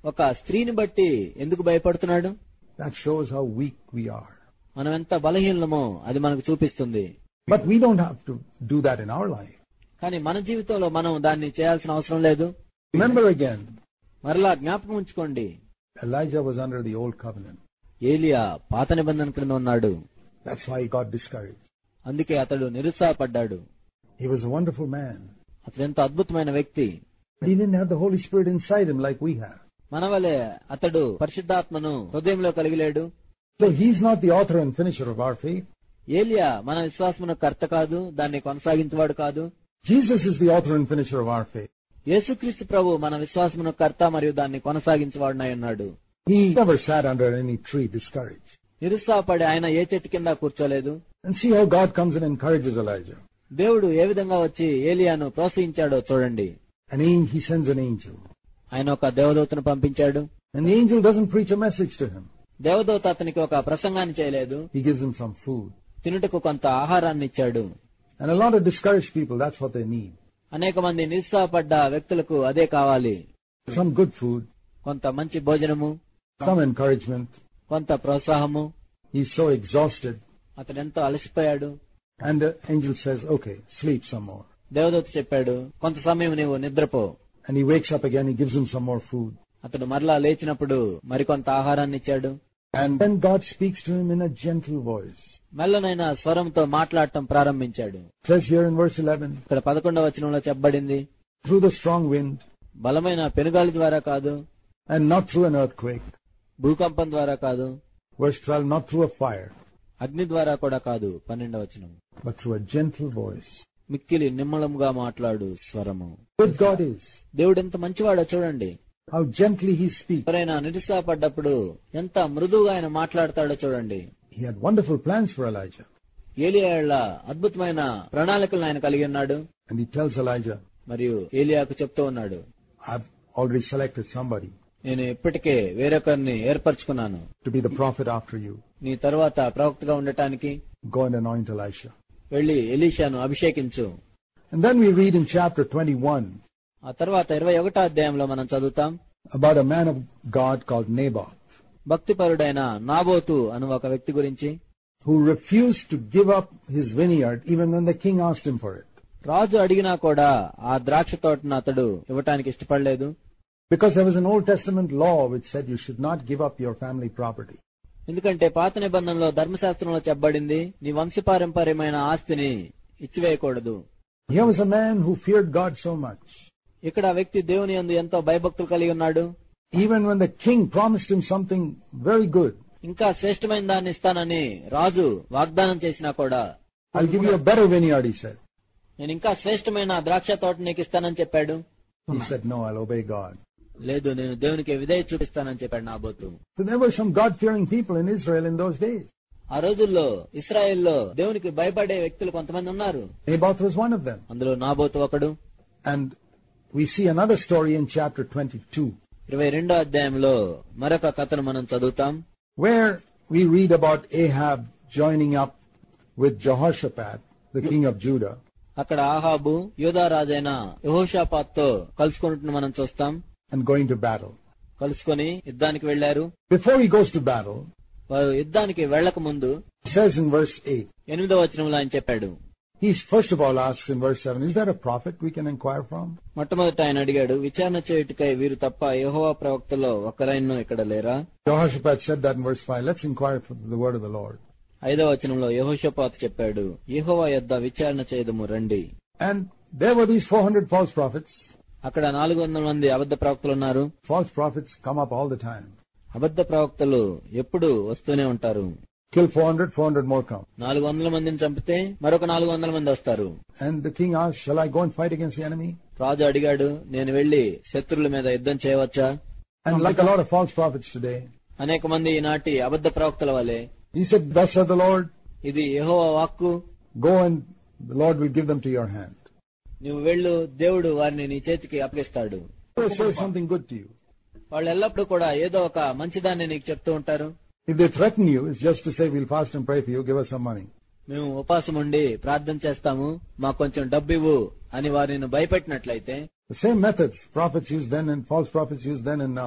ఒక స్త్రీని బట్టి ఎందుకు భయపడుతున్నాడు? That shows how weak we are. మనం ఎంత బలహీనమో అది మనకు చూపిస్తుంది. But we don't have to do that in our life. కానీ మన జీవితంలో మనం దాన్ని చేయాల్సిన అవసరం లేదు. Remember again, మరలా జ్ఞాపకం ఉంచుకోండి, Elijah was under the old covenant. ఏలియా పాత నిబంధన క్రింద ఉన్నాడు. That's why he got discouraged. అందుకే అతడు నిరుత్సాహపడ్డాడు. He was a wonderful man. అతడు ఎంతో అద్భుతమైన వ్యక్తి. He didn't have the Holy Spirit inside him like we have. మన వలె అతడు పరిశుద్ధాత్మను హృదయంలో కలిగి లేడు. So he's not the author and finisher of our faith. ఏలియా మన విశ్వాసమున కర్త కాదు, దాన్ని కొనసాగించేవాడు కాదు. Jesus is the author and finisher of our faith. యేసుక్రీస్తు ప్రభు మన విశ్వాసమున కర్త మరియు దాన్ని కొనసాగించేవాడునై ఉన్నాడు. He never sat under any tree discouraged. నిరుత్సాహపడి ఆయన ఏ చెట్టు కింద కూర్చోలేదు. And see how God comes and encourages Elijah. దేవుడు ఏ విధంగా వచ్చి ఏలియాను ప్రోత్సహించాడో చూడండి. And he sends an angel. ఆయన ఒక దేవదూతను పంపించాడు. And the angel doesn't preach a message to him. దేవదూత అతనికి ఒక ప్రసంగాన్ని చేయలేదు. He gives him some food. తినుటకు కొంత ఆహారాన్ని ఇచ్చాడు. And a lot of discouraged people, that's what they need. అనేక మంది నిరుత్సాహపడ్డ వ్యక్తులకు అదే కావాలి. Some good food. కొంత మంచి భోజనము, Some encouragement. కొంత ప్రోత్సాహము. He's so exhausted. అతడెంతో అలసిపోయాడు. And the angel says, okay, sleep some more. దేవదూత చెప్పాడు, కొంత సమయం నీవు నిద్రపో. And he wakes up again, he gives him some more food. అతడు మరలా లేచినప్పుడు మరికొంత ఆహారాన్ని ఇచ్చాడు. And then God speaks to him in a gentle voice. మెల్లనైన స్వరంతో మాట్లాడటం ప్రారంభించాడు. It says here in verse 11, ఇక్కడ 11వ వచనంలో చెప్పబడింది, through the strong wind, బలమైన పెనుగాలి ద్వారా కాదు, and not through an earthquake. భూకంపం ద్వారా కాదు, Verse 12, not through a fire, అగ్ని ద్వారా కూడా కాదు. 12వ వచనం, but through a gentle voice. మిక్కిలి నిమ్మళంగా మాట్లాడు స్వరము. Good God is. దేవుడు ఎంత మంచివాడో చూడండి. How gently he speaks. ఎవరైనా నిరుత్సాహపడ్డప్పుడు ఎంత మృదువుగా ఆయన మాట్లాడతాడో చూడండి. He had wonderful plans for Elijah. ఏలియా అద్భుతమైన ప్రణాళికలను ఆయన కలిగి ఉన్నాడు. And he tells Elijah, మరియు ఏలియాకు చెప్తూ ఉన్నాడు, I've already selected somebody నేను ఇప్పటికే వేరొకరిని ఏర్పరచుకున్నాను to be the prophet after you. నీ తరువాత ప్రవక్తగా ఉండటానికి. Go and anoint Elisha. వెళ్లి ఎలీషాను అభిషేకించు. And then we read in chapter 21 ఆ తర్వాత 21వ అధ్యాయంలో మనం చదువుతాం about a man of God called Naboth, భక్తిపరుడైన Naboth అను ఒక వ్యక్తి గురించి, who refused to give up his vineyard even when the king asked him for it. రాజు అడిగినా కూడా ఆ ద్రాక్ష తోటను అతడు ఇవ్వటానికి ఇష్టపడలేదు. Because there was an Old Testament law which said you should not give up your family property. ఎందుకంటే పాత నిబంధనలో ధర్మశాస్త్రంలో చెప్పబడింది, నీ వంశపారంపర్యమైన ఆస్తిని ఇచ్చివేయకూడదు. Here was a man who feared God so much. ఇక్కడ ఆ వ్యక్తి దేవుని యందు ఎంతో భయభక్తులు కలిగి ఉన్నాడు. Even when the king promised him something very good, ఇంకా శ్రేష్టమైన దాన్ని ఇస్తానని రాజు వాగ్దానం చేసినా కూడా, I'll give you a better vineyard, he said. నేను ఇంకా శ్రేష్టమైన ద్రాక్ష తోట నీకు ఇస్తానని చెప్పాడు. He said, no, I'll obey God. లేదు, నేను దేవునికి విధేయత చూపిస్తానని చెప్పాడు Naboth. So there were some God-fearing people in Israel in those days. ఆ రోజుల్లో ఇశ్రాయేల్లో దేవునికి భయపడే వ్యక్తులు కొంతమంది ఉన్నారు. Naboth was one of them. అందులో నాబోతు ఒకడు. And we see another story in chapter 22. 22వ అధ్యాయంలో మరొక కథను మనం చదువుతాం, where we read about Ahab joining up with Jehoshaphat, the king of Judah. అక్కడ ఆహాబు యూదా రాజైన యెహోషాపాతుతో కలుసుకుంటున్న మనం చూస్తాం. And going to battle. కలుసుకొని యుద్ధానికి వెళ్లారు. Before he goes to battle, వారు యుద్ధానికి వెళ్లక ముందు it says in verse 8, 8వ వచనంలో ఆయన చెప్పాడు, he first of all asks in verse 7, is there a prophet we can inquire from? మొట్టమొదట ఆయన అడిగాడు, విచారణ చేయుటకై వీరు తప్ప యెహోవా ప్రవక్తలో ఒక్కరైనా ఇక్కడ లేరా? Jehoshaphat said that in verse 5, let's inquire for the word of the Lord. 5వ వచనంలో యెహోషాపాతు చెప్పాడు, యెహోవా యొద్ద విచారణ చేయదము రండి. And there were these 400 false prophets. అక్కడ 400 మంది అబద్ధ ప్రవక్తలు ఉన్నారు. False prophets come up all the time. అబద్ధ ప్రవక్తలు ఎప్పుడు వస్తూనే ఉంటారు. Kill 400, 400 more come. 400 మందిని చంపితే మరొక 400 మంది వస్తారు. And the king asked, shall I go and fight against the enemy? రాజు అడిగాడు, నేను వెళ్లి శత్రువుల మీద యుద్ధం చేయవచ్చా? And like a lot of false prophets today, అనేక మంది ఈనాటి అబద్ధ ప్రవక్తల వలె, he said, thus saith the Lord, ఇది యెహోవా వాక్కు, go and the Lord will give them to your hand. నువ్వు వెళ్ళు, దేవుడు వారిని నీ చేతికి అప్పగిస్తాడు. They will say something good to you. వాళ్ళు ఎల్లప్పుడూ కూడా ఏదో ఒక మంచిదాన్ని నీకు చెప్తూ ఉంటారు. If they threaten you, it's just to say, we'll fast and pray for you, give us some money. మేము ఉపవాసం ఉండి ప్రార్థన చేస్తాము, మాకు కొంచెం డబ్బు ఇవ్వు అని వారిని భయపెట్టినట్లయితే, The same methods prophets used then and false prophets used then and now.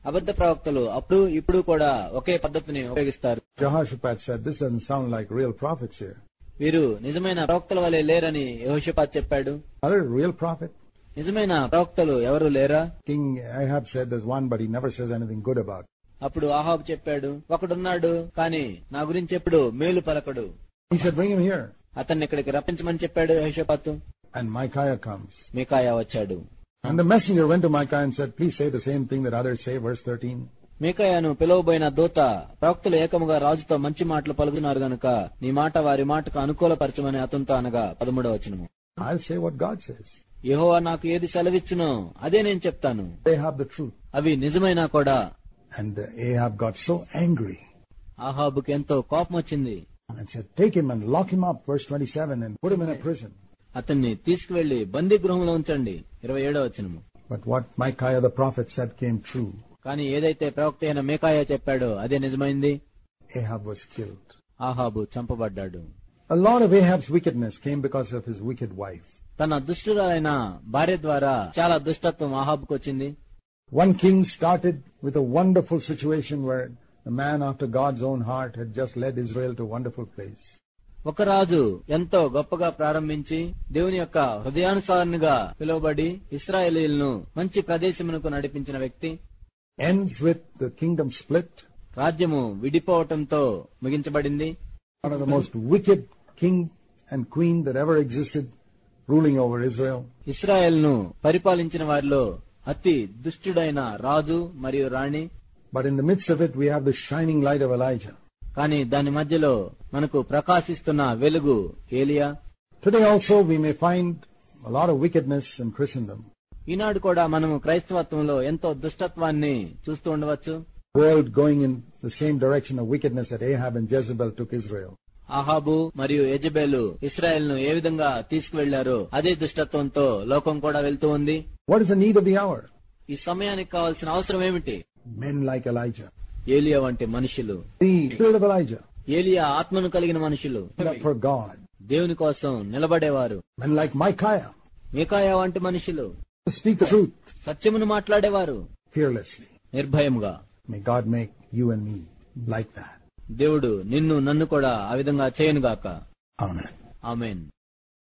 అబద్ధ ప్రవక్తలు అప్పుడు ఇప్పుడు కూడా ఒకే పద్ధతిని ఉపయోగిస్తారు. Jehoshaphat said, this doesn't sound like real prophets here. వీరు నిజమైన ప్రవక్తల వలె లేరని యెహోషాపాతు చెప్పాడు. Are there a real prophet? నిజమైన ప్రవక్తలు ఎవరు లేరా? King Ahab said there's one, but he never says anything good about it. అప్పుడు ఆహాబు చెప్పాడు, ఒకడున్నాడు కానీ నా గురించి ఎప్పుడు మేలు పలకడు. He said, bring him here. అతన్ని ఇక్కడికి రప్పించమని చెప్పాడు యెహోషాపాతు. And Micaiah comes. మీకాయా వచ్చాడు. And the messenger went to Micaiah and said, please say the same thing that others say, verse 13. మీకాయాను పిలువబోయిన దూత, ప్రవక్తలు ఏకముగా రాజుతో మంచి మాటలు పలుకుతున్నారు గనుక నీ మాట వారి మాటకు అనుకూలపరచమని అతనితో అనగా 13వ వచనము. I'll say what God says. యెహోవా నాకు ఏది సెలవిచ్చునో అదే నేను చెప్తాను. They have the truth. అవి నిజమైనా కూడా. And Ahab got so angry ఆహాబుకి ఎంతో కోపం వచ్చింది. and said, take him and lock him up, verse 27, and put him in a prison. అతన్ని తీసుకువెళ్లి బందీ గృహంలో ఉంచండి, 27వ వచనము. But what Micaiah the prophet said came true. కానీ ఏదైతే ప్రవక్త అయిన మీకాయా చెప్పాడో అదే నిజమైంది. Ahab was killed. ఆహాబు చంపబడ్డాడు. A lot of Ahab's wickedness came because of his wicked wife. తన దుష్టురాలైన భార్య ద్వారా చాలా దుష్టత్వం ఆహాబుకు వచ్చింది. One king started with a wonderful situation where the man after God's own heart had just led Israel to a wonderful place. ఒక రాజు ఎంతో గొప్పగా ప్రారంభించి దేవుని యొక్క హృదయానుసారునిగా పిలువబడి ఇశ్రాయేలీయులను మంచి ప్రదేశమునకు నడిపించిన వ్యక్తి Ends with the kingdom split. రాజ్యము విడిపోవటంతో ముగించబడింది. One of the most wicked king and queen that ever existed ruling over Israel. ఇశ్రాయేలును పరిపాలించిన వారిలో అతి దుష్టుడైన రాజు మరియు రాణి. But in the midst of it we have the shining light of Elijah. కానీ దాని మధ్యలో మనకు ప్రకాశిస్తున్న వెలుగు ఏలియా. Today also we may find a lot of wickedness in Christendom. ఈనాడు కూడా మనము క్రైస్తవత్వంలో ఎంతో దుష్టత్వాన్ని చూస్తూ ఉండవచ్చు. World going in the same direction of wickedness that Ahab and Jezebel took Israel. ఆహాబు మరియు యెజెబెలు ఇశ్రాయేలును ఏ విధంగా తీసుకువెళ్లారో అదే దుష్టత్వంతో లోకం కూడా వెళ్తూ ఉంది. What is the need of the hour? ఈ సమయానికి కావాల్సిన అవసరం ఏమిటి? Men like Elijah. ఏలియా వంటి మనుషులు. The spirit of Elijah. ఏలియా ఆత్మను కలిగిన మనుషులు. For God. దేవుని కోసం నిలబడేవారు. Men like Micaiah. మీకాయా వంటి మనుషులు. Speak the truth. సత్యమును మాట్లాడేవారు. Fearlessly. నిర్భయముగా. May God make you and me like that. దేవుడు నిన్ను నన్ను కూడా ఆ విధంగా చేయనుగాక. Amen. ఆమేన్.